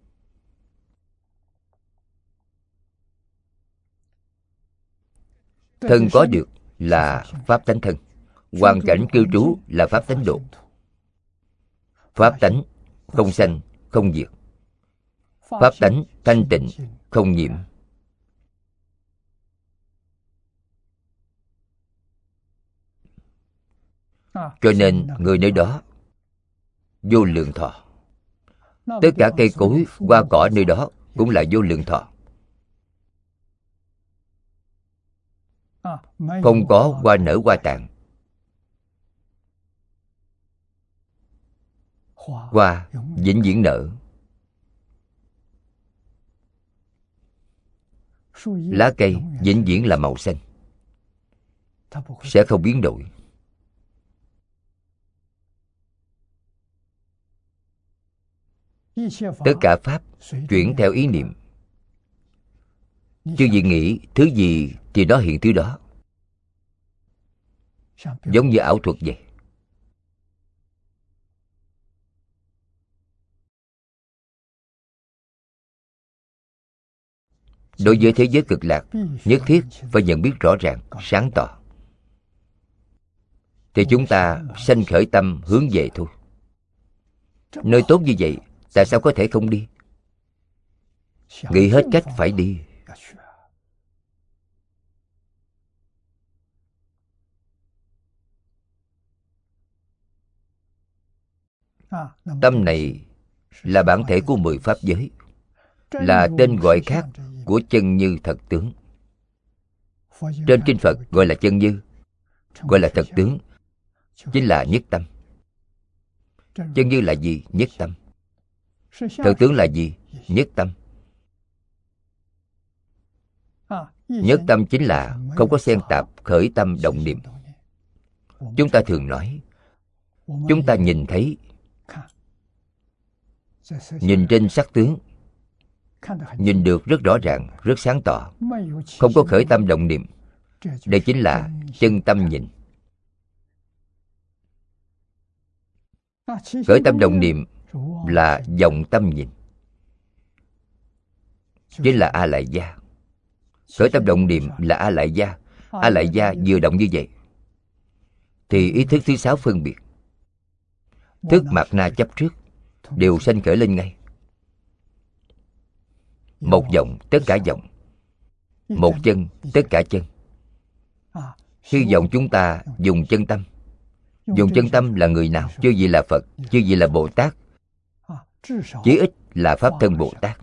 Thân có được là pháp tánh thân, hoàn cảnh cư trú là pháp tánh độ. Pháp tánh không sanh không diệt, pháp tánh thanh tịnh không nhiễm. Cho nên người nơi đó vô lượng thọ. Tất cả cây cối, hoa cỏ nơi đó cũng là vô lượng thọ. Không có hoa nở hoa tàn. Hoa vĩnh viễn nở. Lá cây vĩnh viễn là màu xanh, sẽ không biến đổi. Tất cả pháp chuyển theo ý niệm. Chứ gì nghĩ thứ gì thì đó hiện thứ đó. Giống như ảo thuật vậy. Đối với thế giới cực lạc, nhất thiết phải nhận biết rõ ràng, sáng tỏ, thì chúng ta sanh khởi tâm hướng về thôi. Nơi tốt như vậy, tại sao có thể không đi? Nghĩ hết cách phải đi. Tâm này là bản thể của mười pháp giới, là tên gọi khác của chân như thật tướng. Trên kinh Phật gọi là chân như, gọi là thật tướng, chính là nhất tâm. Chân như là gì? Nhất tâm. Thật tướng là gì? Nhất tâm. Nhất tâm chính là không có xen tạp khởi tâm động niệm. Chúng ta thường nói chúng ta nhìn thấy, nhìn trên sắc tướng, nhìn được rất rõ ràng, rất sáng tỏ, không có khởi tâm động niệm. Đây chính là chân tâm nhìn. Khởi tâm động niệm là vọng tâm nhìn, chính là A Lại Gia. Khởi tâm động niệm là A Lại Gia. A Lại Gia vừa động như vậy thì ý thức thứ sáu phân biệt, thức mạt na chấp trước đều sanh khởi lên ngay. Một vọng tất cả vọng, một chân tất cả chân. Hy vọng chúng ta dùng chân tâm. Dùng chân tâm là người nào? Chứ gì là Phật, chứ gì là Bồ Tát, chí ít là Pháp Thân Bồ Tát.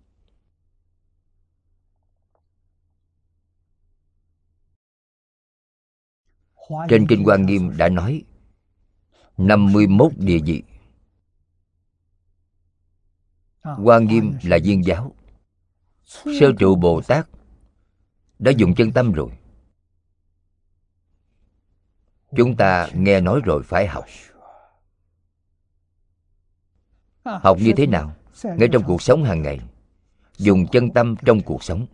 Trên Kinh Hoa Nghiêm đã nói năm mươi mốt địa vị. Hoa Nghiêm là viên giáo. Sơ trụ Bồ Tát đã dùng chân tâm rồi. Chúng ta nghe nói rồi phải học. Học như thế nào? Ngay trong cuộc sống hàng ngày, dùng chân tâm trong cuộc sống.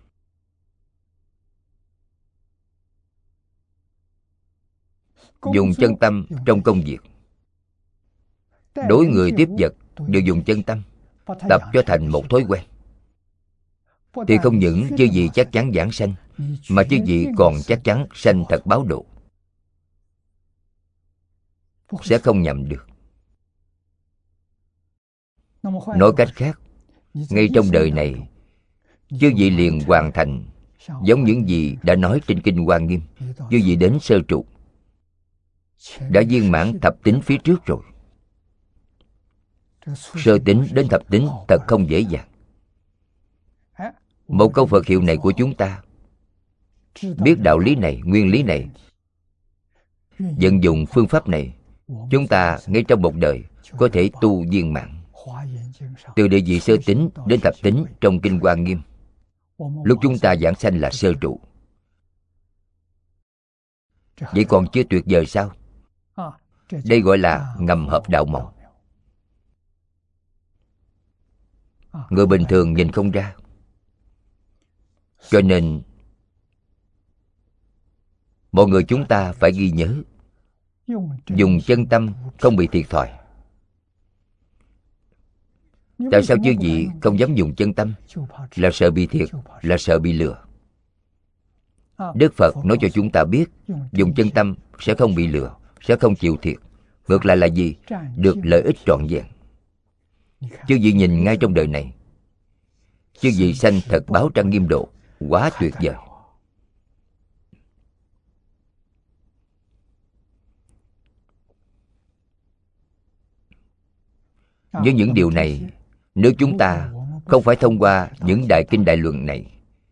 Dùng chân tâm trong công việc. Đối người tiếp vật đều dùng chân tâm, tập cho thành một thói quen. Thì không những chư vị chắc chắn giảng sanh, mà chư vị còn chắc chắn sanh thật báo độ, sẽ không nhầm được. Nói cách khác, ngay trong đời này, chư vị liền hoàn thành giống những gì đã nói trên Kinh Hoa Nghiêm. Chư vị đến sơ trụ, đã viên mãn thập tính phía trước rồi. Sơ tính đến thập tính thật không dễ dàng. Một câu Phật hiệu này của chúng ta, biết đạo lý này, nguyên lý này, vận dụng phương pháp này, chúng ta ngay trong một đời có thể tu viên mãn. Từ địa vị sơ tính đến thập tính trong Kinh Hoa Nghiêm, lúc chúng ta giảng sanh là sơ trụ. Vậy còn chưa tuyệt vời sao? Đây gọi là ngầm hợp đạo mộng. Người bình thường nhìn không ra. Cho nên mọi người chúng ta phải ghi nhớ, dùng chân tâm không bị thiệt thòi. Tại sao chư vị không dám dùng chân tâm? Là sợ bị thiệt, là sợ bị lừa. Đức Phật nói cho chúng ta biết, dùng chân tâm sẽ không bị lừa, sẽ không chịu thiệt. Ngược lại là gì? Được lợi ích trọn vẹn. Chư vị nhìn ngay trong đời này, chư vị sanh thật báo trang nghiêm độ, quá tuyệt vời. Với những điều này, nếu chúng ta không phải thông qua những đại kinh đại luận này,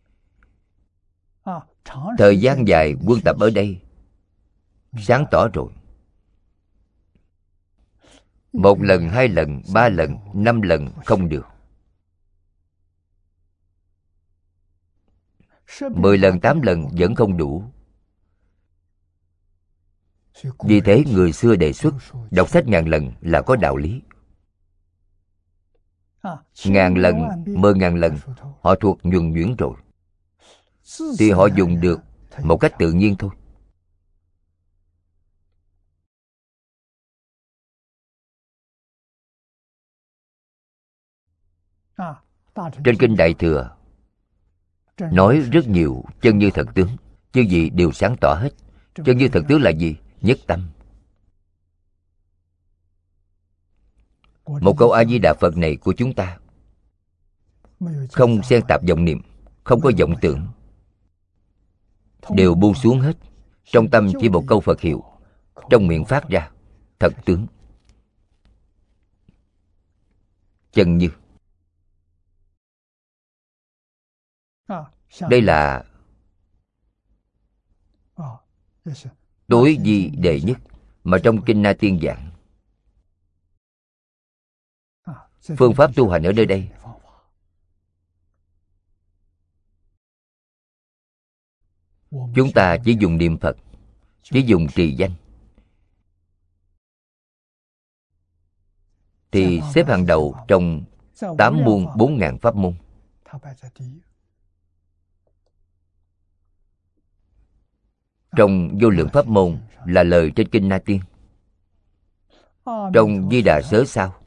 thời gian dài quân tập ở đây, sáng tỏ rồi. Một lần, hai lần, ba lần, năm lần không được. Mười lần, tám lần vẫn không đủ. Vì thế người xưa đề xuất đọc sách ngàn lần là có đạo lý. Ngàn lần, mười ngàn lần họ thuộc nhuần nhuyễn rồi, thì họ dùng được một cách tự nhiên thôi. Trên Kinh Đại Thừa nói rất nhiều chân như thật tướng, chư vị đều sáng tỏ hết. Chân như thật tướng là gì? Nhất tâm. Một câu A Di Đà Phật này của chúng ta không xen tạp vọng niệm, không có vọng tưởng, đều buông xuống hết. Trong tâm chỉ một câu Phật hiệu, trong miệng phát ra thật tướng, chân như. Đây là tối vi đệ nhất mà trong Kinh Na Tiên giảng. Phương pháp tu hành ở nơi đây, chúng ta chỉ dùng niệm Phật, chỉ dùng trì danh. thì xếp hàng đầu trong tám muôn bốn ngàn pháp môn. Trong vô lượng pháp môn là lời trên kinh Na Tiên. Trong Di Đà Sớ Sao,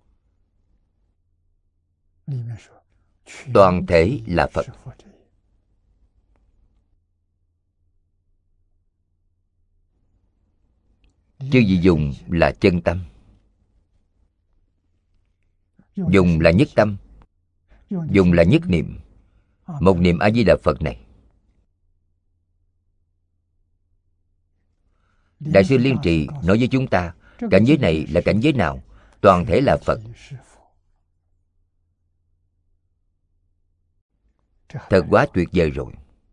toàn thể là Phật. Chứ gì dùng là chân tâm, dùng là nhất tâm, dùng là nhất niệm. Một niệm A Di Đà Phật này, Đại sư Liên Trì nói với chúng ta, cảnh giới này là cảnh giới nào? Toàn thể là Phật. Thật quá tuyệt vời rồi.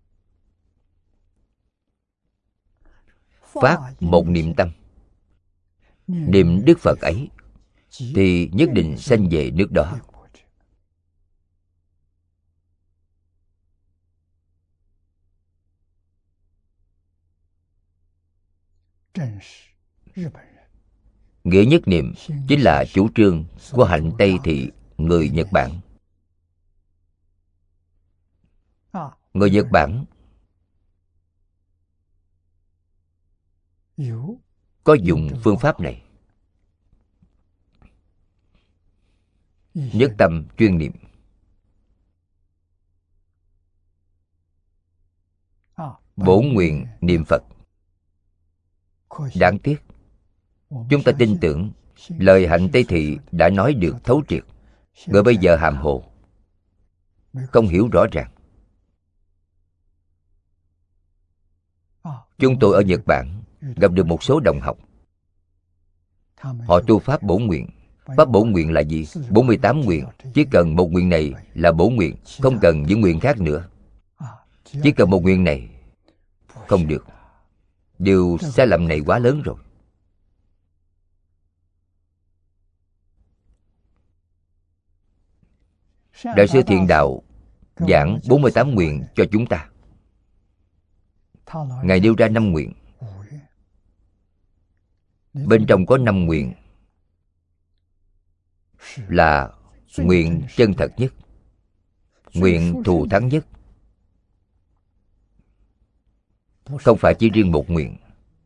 Phát một niệm tâm, niệm Đức Phật ấy, thì nhất định sanh về nước đó. Nghĩa nhất niệm chính là chủ trương của hạnh Tây Thị người Nhật Bản. Người Nhật Bản có dùng phương pháp này, nhất tâm chuyên niệm. Bổn nguyện niệm Phật. Đáng tiếc, chúng ta tin tưởng lời hạnh Tây Thị đã nói được thấu triệt. Người bây giờ hàm hồ, không hiểu rõ ràng. Chúng tôi ở Nhật Bản gặp được một số đồng học. Họ tu pháp bổn nguyện. Pháp bổn nguyện là gì? bốn mươi tám nguyện. Chỉ cần một nguyện này là bổn nguyện, không cần những nguyện khác nữa. Chỉ cần một nguyện này. Không được. Điều sai lầm này quá lớn rồi. Đại sư Thiện Đạo giảng bốn mươi tám nguyện cho chúng ta. Ngài nêu ra năm nguyện. Bên trong có năm nguyện là nguyện chân thật nhất, nguyện thù thắng nhất. Không phải chỉ riêng một nguyện.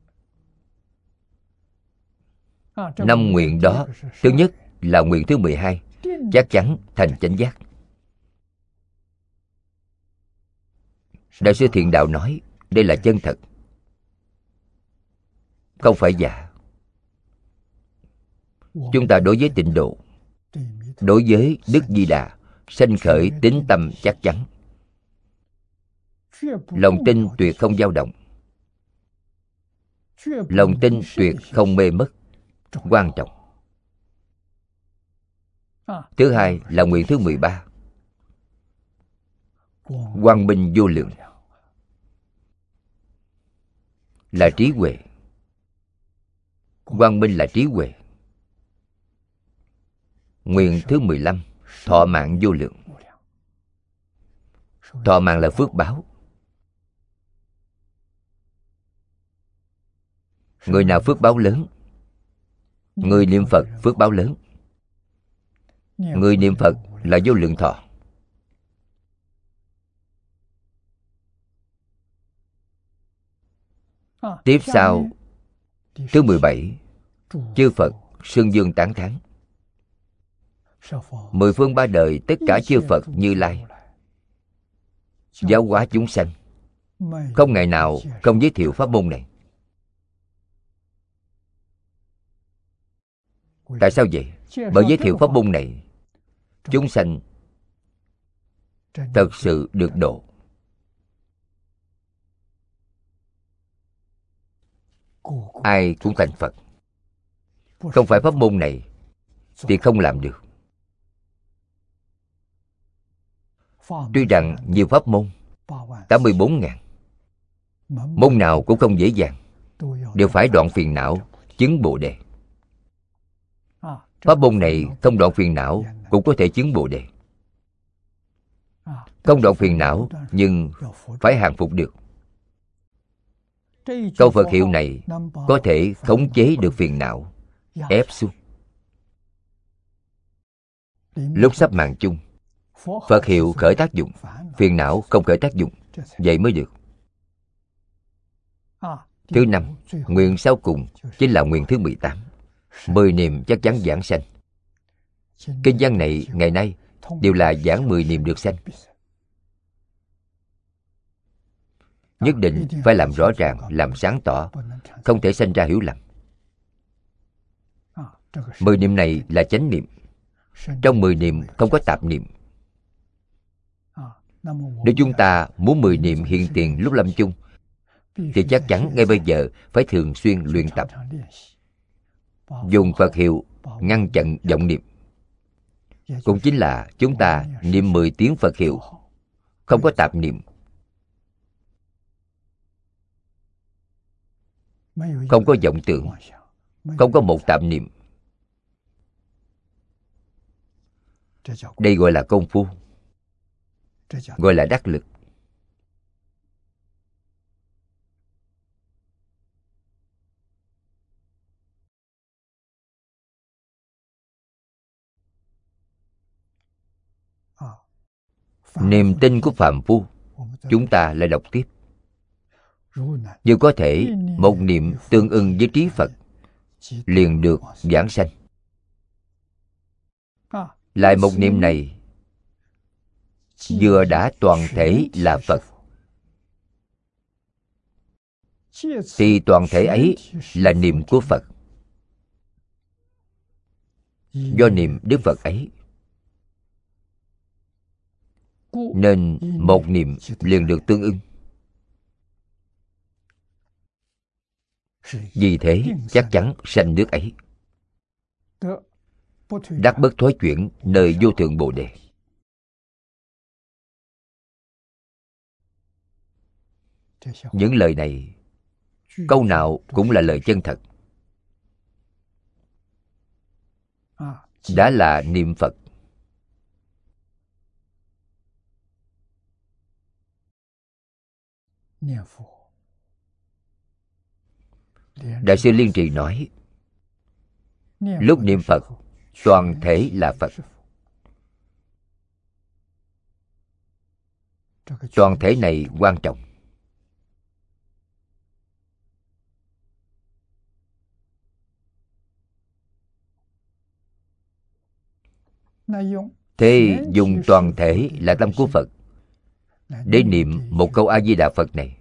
Năm nguyện đó, thứ nhất là nguyện thứ mười hai, chắc chắn thành chánh giác. Đại sư Thiện Đạo nói đây là chân thật, không phải giả. Chúng ta đối với tịnh độ, đối với Đức Di Đà, sanh khởi tín tâm chắc chắn. Lòng tin tuyệt không dao động. Lòng tin tuyệt không mê mất. Quan trọng. Thứ hai là nguyện thứ mười ba, quang minh vô lượng, là trí huệ. Quang minh là trí huệ. Nguyện thứ mười lăm, thọ mạng vô lượng. Thọ mạng là phước báo. Người nào phước báo lớn? Người niệm Phật phước báo lớn. Người niệm Phật là vô lượng thọ. Tiếp sau, thứ mười bảy, chư Phật xưng dương tán thán. Mười phương ba đời tất cả chư Phật Như Lai giáo hóa chúng sanh, không ngày nào không giới thiệu pháp môn này. Tại sao vậy? Bởi giới thiệu pháp môn này, chúng sanh thật sự được độ. Ai cũng thành Phật. Không phải pháp môn này thì không làm được. Tuy rằng nhiều pháp môn, tám mươi bốn ngàn, môn nào cũng không dễ dàng, đều phải đoạn phiền não, chứng Bồ Đề. Pháp môn này không đoạn phiền não cũng có thể chứng Bồ Đề. Không đoạn phiền não nhưng phải hàng phục được. Câu Phật hiệu này có thể khống chế được phiền não, ép xuống. Lúc sắp mạng chung, Phật hiệu khởi tác dụng, phiền não không khởi tác dụng, vậy mới được. Thứ năm, nguyện sau cùng chính là nguyện thứ mười tám. Mười niệm chắc chắn giảng sanh. Kinh văn này ngày nay đều là giảng mười niệm được sanh. Nhất định phải làm rõ ràng, làm sáng tỏ, không thể sanh ra hiểu lầm. Mười niệm này là chánh niệm. Trong mười niệm không có tạp niệm. Nếu chúng ta muốn mười niệm hiện tiền lúc lâm chung, thì chắc chắn ngay bây giờ phải thường xuyên luyện tập, dùng Phật hiệu ngăn chặn vọng niệm. Cũng chính là chúng ta niệm mười tiếng Phật hiệu, không có tạp niệm, không có vọng tưởng, không có một tạp niệm. Đây gọi là công phu, gọi là đắc lực. Niềm tin của phàm phu, chúng ta lại đọc tiếp. Như có thể một niệm tương ưng với trí Phật, liền được giảng sanh. Lại một niệm này vừa đã toàn thể là Phật, thì toàn thể ấy là niệm của Phật. Do niệm Đức Phật ấy, nên một niệm liền được tương ưng. Vì thế chắc chắn sanh nước ấy, đắc bất thối chuyển nơi vô thượng Bồ Đề. Những lời này, câu nào cũng là lời chân thật. Đã là niệm Phật. Đại sư Liên Trì nói, lúc niệm Phật, toàn thể là Phật. Toàn thể này quan trọng. Thế dùng toàn thể là tâm của Phật để niệm một câu A Di Đà Phật này,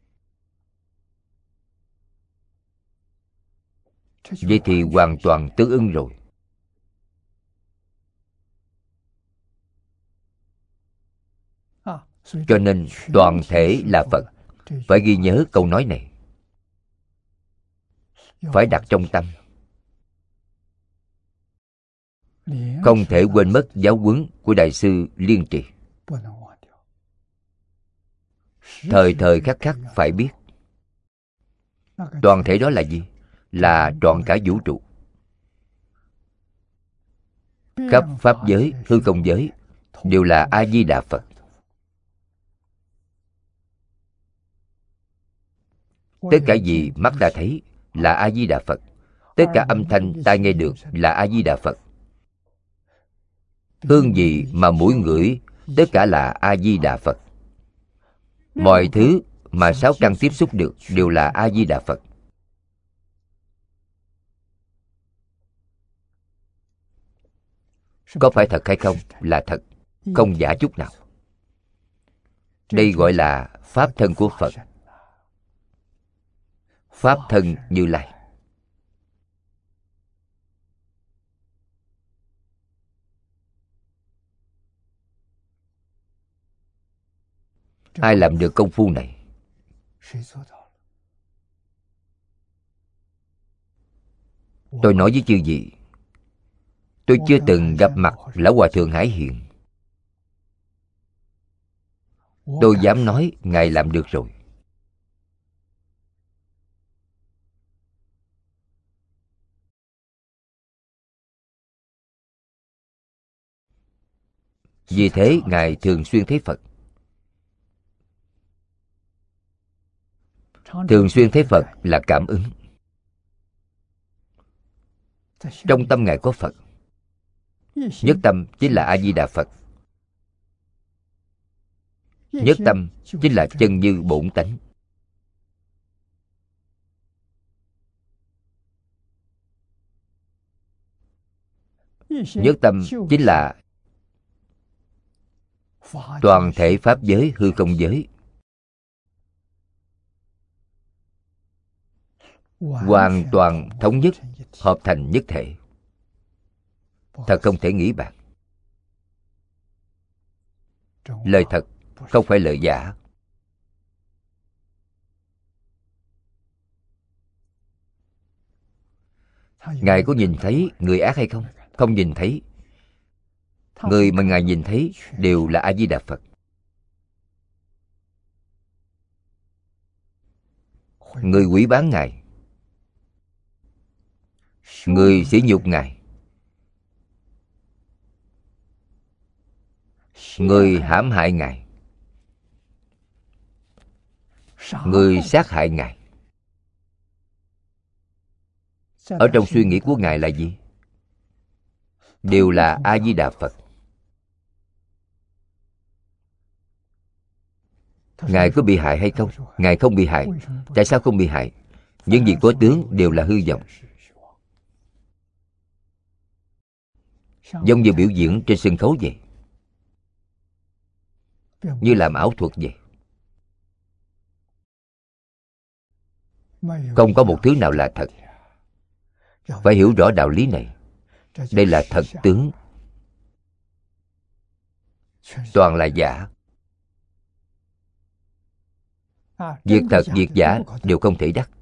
vậy thì hoàn toàn tương ưng rồi. Cho nên toàn thể là Phật. Phải ghi nhớ câu nói này, phải đặt trong tâm, không thể quên mất giáo huấn của Đại sư Liên Trì. Thời thời khắc khắc phải biết. Toàn thể đó là gì? Là trọn cả vũ trụ. Khắp pháp giới, hư không giới đều là A Di Đà Phật. Tất cả gì mắt ta thấy là A Di Đà Phật. Tất cả âm thanh tai nghe được là A Di Đà Phật. Hương gì mà mũi ngửi, tất cả là A Di Đà Phật. Mọi thứ mà sáu căn tiếp xúc được đều là A Di Đà Phật. Có phải thật hay không? Là thật, không giả chút nào. Đây gọi là pháp thân của Phật, pháp thân Như Lai. Ai làm được công phu này? Tôi nói với chư vị, tôi chưa từng gặp mặt Lão Hòa Thượng Hải Hiền. Tôi dám nói Ngài làm được rồi. Vì thế Ngài thường xuyên thấy Phật. Thường xuyên thấy Phật là cảm ứng. Trong tâm Ngài có Phật. Nhất tâm chính là A Di Đà Phật. Nhất tâm chính là chân như bổn tánh. Nhất tâm chính là toàn thể pháp giới, hư không giới, hoàn toàn thống nhất, hợp thành nhất thể. Thật không thể nghĩ bàn. Lời thật, không phải lời giả. Ngài có nhìn thấy người ác hay không? Không nhìn thấy. Người mà Ngài nhìn thấy đều là A Di Đà Phật. Người hủy báng Ngài, người sỉ nhục Ngài, người hãm hại Ngài, người sát hại Ngài, ở trong suy nghĩ của Ngài là gì? Đều là A Di Đà Phật. Ngài có bị hại hay không? Ngài không bị hại. Tại sao không bị hại? Những gì có tướng đều là hư vọng, giống như biểu diễn trên sân khấu vậy, như làm ảo thuật vậy. Không có một thứ nào là thật. Phải hiểu rõ đạo lý này. Đây là thật tướng, toàn là giả. Việc thật, việc giả đều không thể đắc.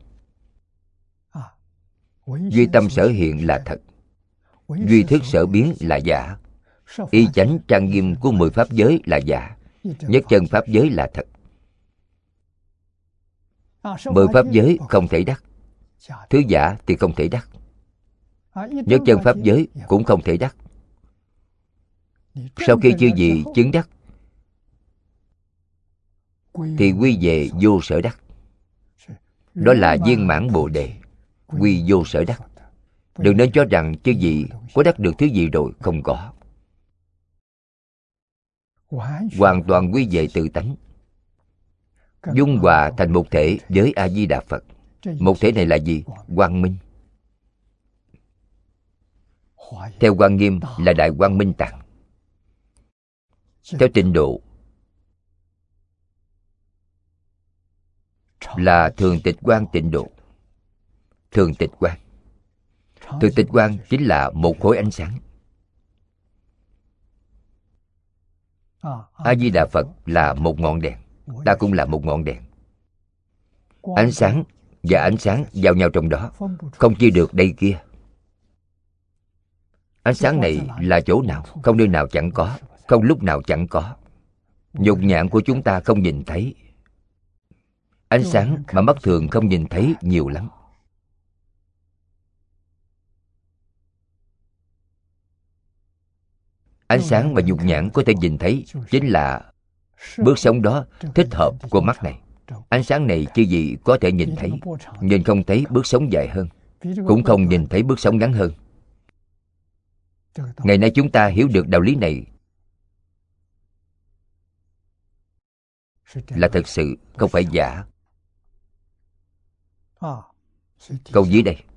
Duy tâm sở hiện là thật, duy thức sở biến là giả. Y chánh trang nghiêm của mười pháp giới là giả, nhất chân pháp giới là thật. Mười pháp giới không thể đắc, thứ giả thì không thể đắc. Nhất chân pháp giới cũng không thể đắc. Sau khi chư vị chứng đắc thì quy về vô sở đắc. Đó là viên mãn Bồ Đề, quy vô sở đắc. Đừng nên cho rằng chư vị có đắc được thứ gì rồi, không có. Hoàn toàn quy về tự tánh, dung hòa thành một thể với A Di Đà Phật. Một thể này là gì? Quang minh. Theo Quan Nghiêm là Đại Quang Minh Tạng. Theo Tịnh Độ là Thường Tịch Quang Tịnh Độ. Thường Tịch Quang, Thường Tịch Quang chính là một khối ánh sáng. A Di Đà Phật là một ngọn đèn. Ta cũng là một ngọn đèn. Ánh sáng và ánh sáng giao nhau trong đó, không chia được đây kia. Ánh sáng này là chỗ nào? Không nơi nào chẳng có, không lúc nào chẳng có. Nhục nhãn của chúng ta không nhìn thấy. Ánh sáng mà mắt thường không nhìn thấy nhiều lắm. Ánh sáng mà nhục nhãn có thể nhìn thấy chính là bước sống đó thích hợp của mắt này. Ánh sáng này chư vị có thể nhìn thấy, nhưng không thấy bước sống dài hơn, cũng không nhìn thấy bước sống ngắn hơn. Ngày nay chúng ta hiểu được đạo lý này là thật sự, không phải giả. Câu dưới đây: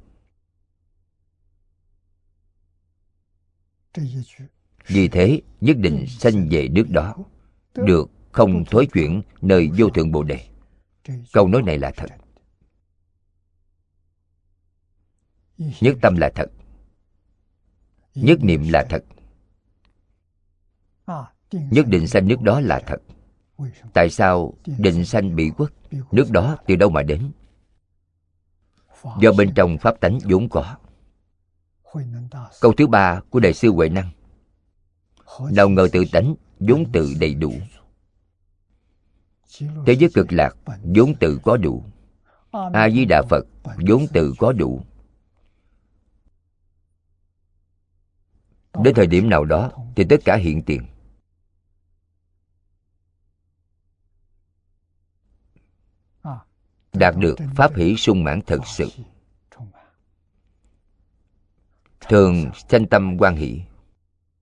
vì thế nhất định sanh về nước đó, được không thối chuyển nơi vô thượng Bồ Đề. Câu nói này là thật. Nhất tâm là thật, nhất niệm là thật, nhất định sanh nước đó là thật. Tại sao định sanh bị quốc? Nước đó từ đâu mà đến? Do bên trong pháp tánh vốn có. Câu thứ ba của Đại sư Huệ Năng: nào ngờ tự tánh vốn tự đầy đủ. Thế giới cực lạc vốn tự có đủ. A Di Đà Phật vốn tự có đủ. Đến thời điểm nào đó thì tất cả hiện tiền. Đạt được pháp hỷ sung mãn thật sự. Thường sanh tâm hoan hỷ.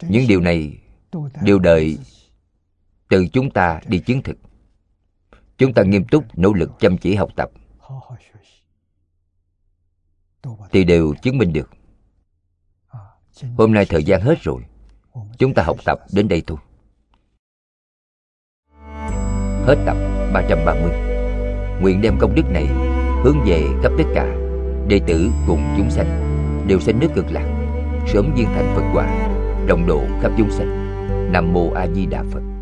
Những điều này đều đợi từ chúng ta đi chứng thực. Chúng ta nghiêm túc, nỗ lực, chăm chỉ học tập thì đều chứng minh được. Hôm nay thời gian hết rồi, chúng ta học tập đến đây thôi. Hết tập ba trăm ba mươi. Nguyện đem công đức này hướng về khắp tất cả đệ tử cùng chúng sanh đều sanh nước Cực Lạc, sớm viên thành Phật quả, đồng độ khắp chúng sanh. Nam mô A Di Đà Phật.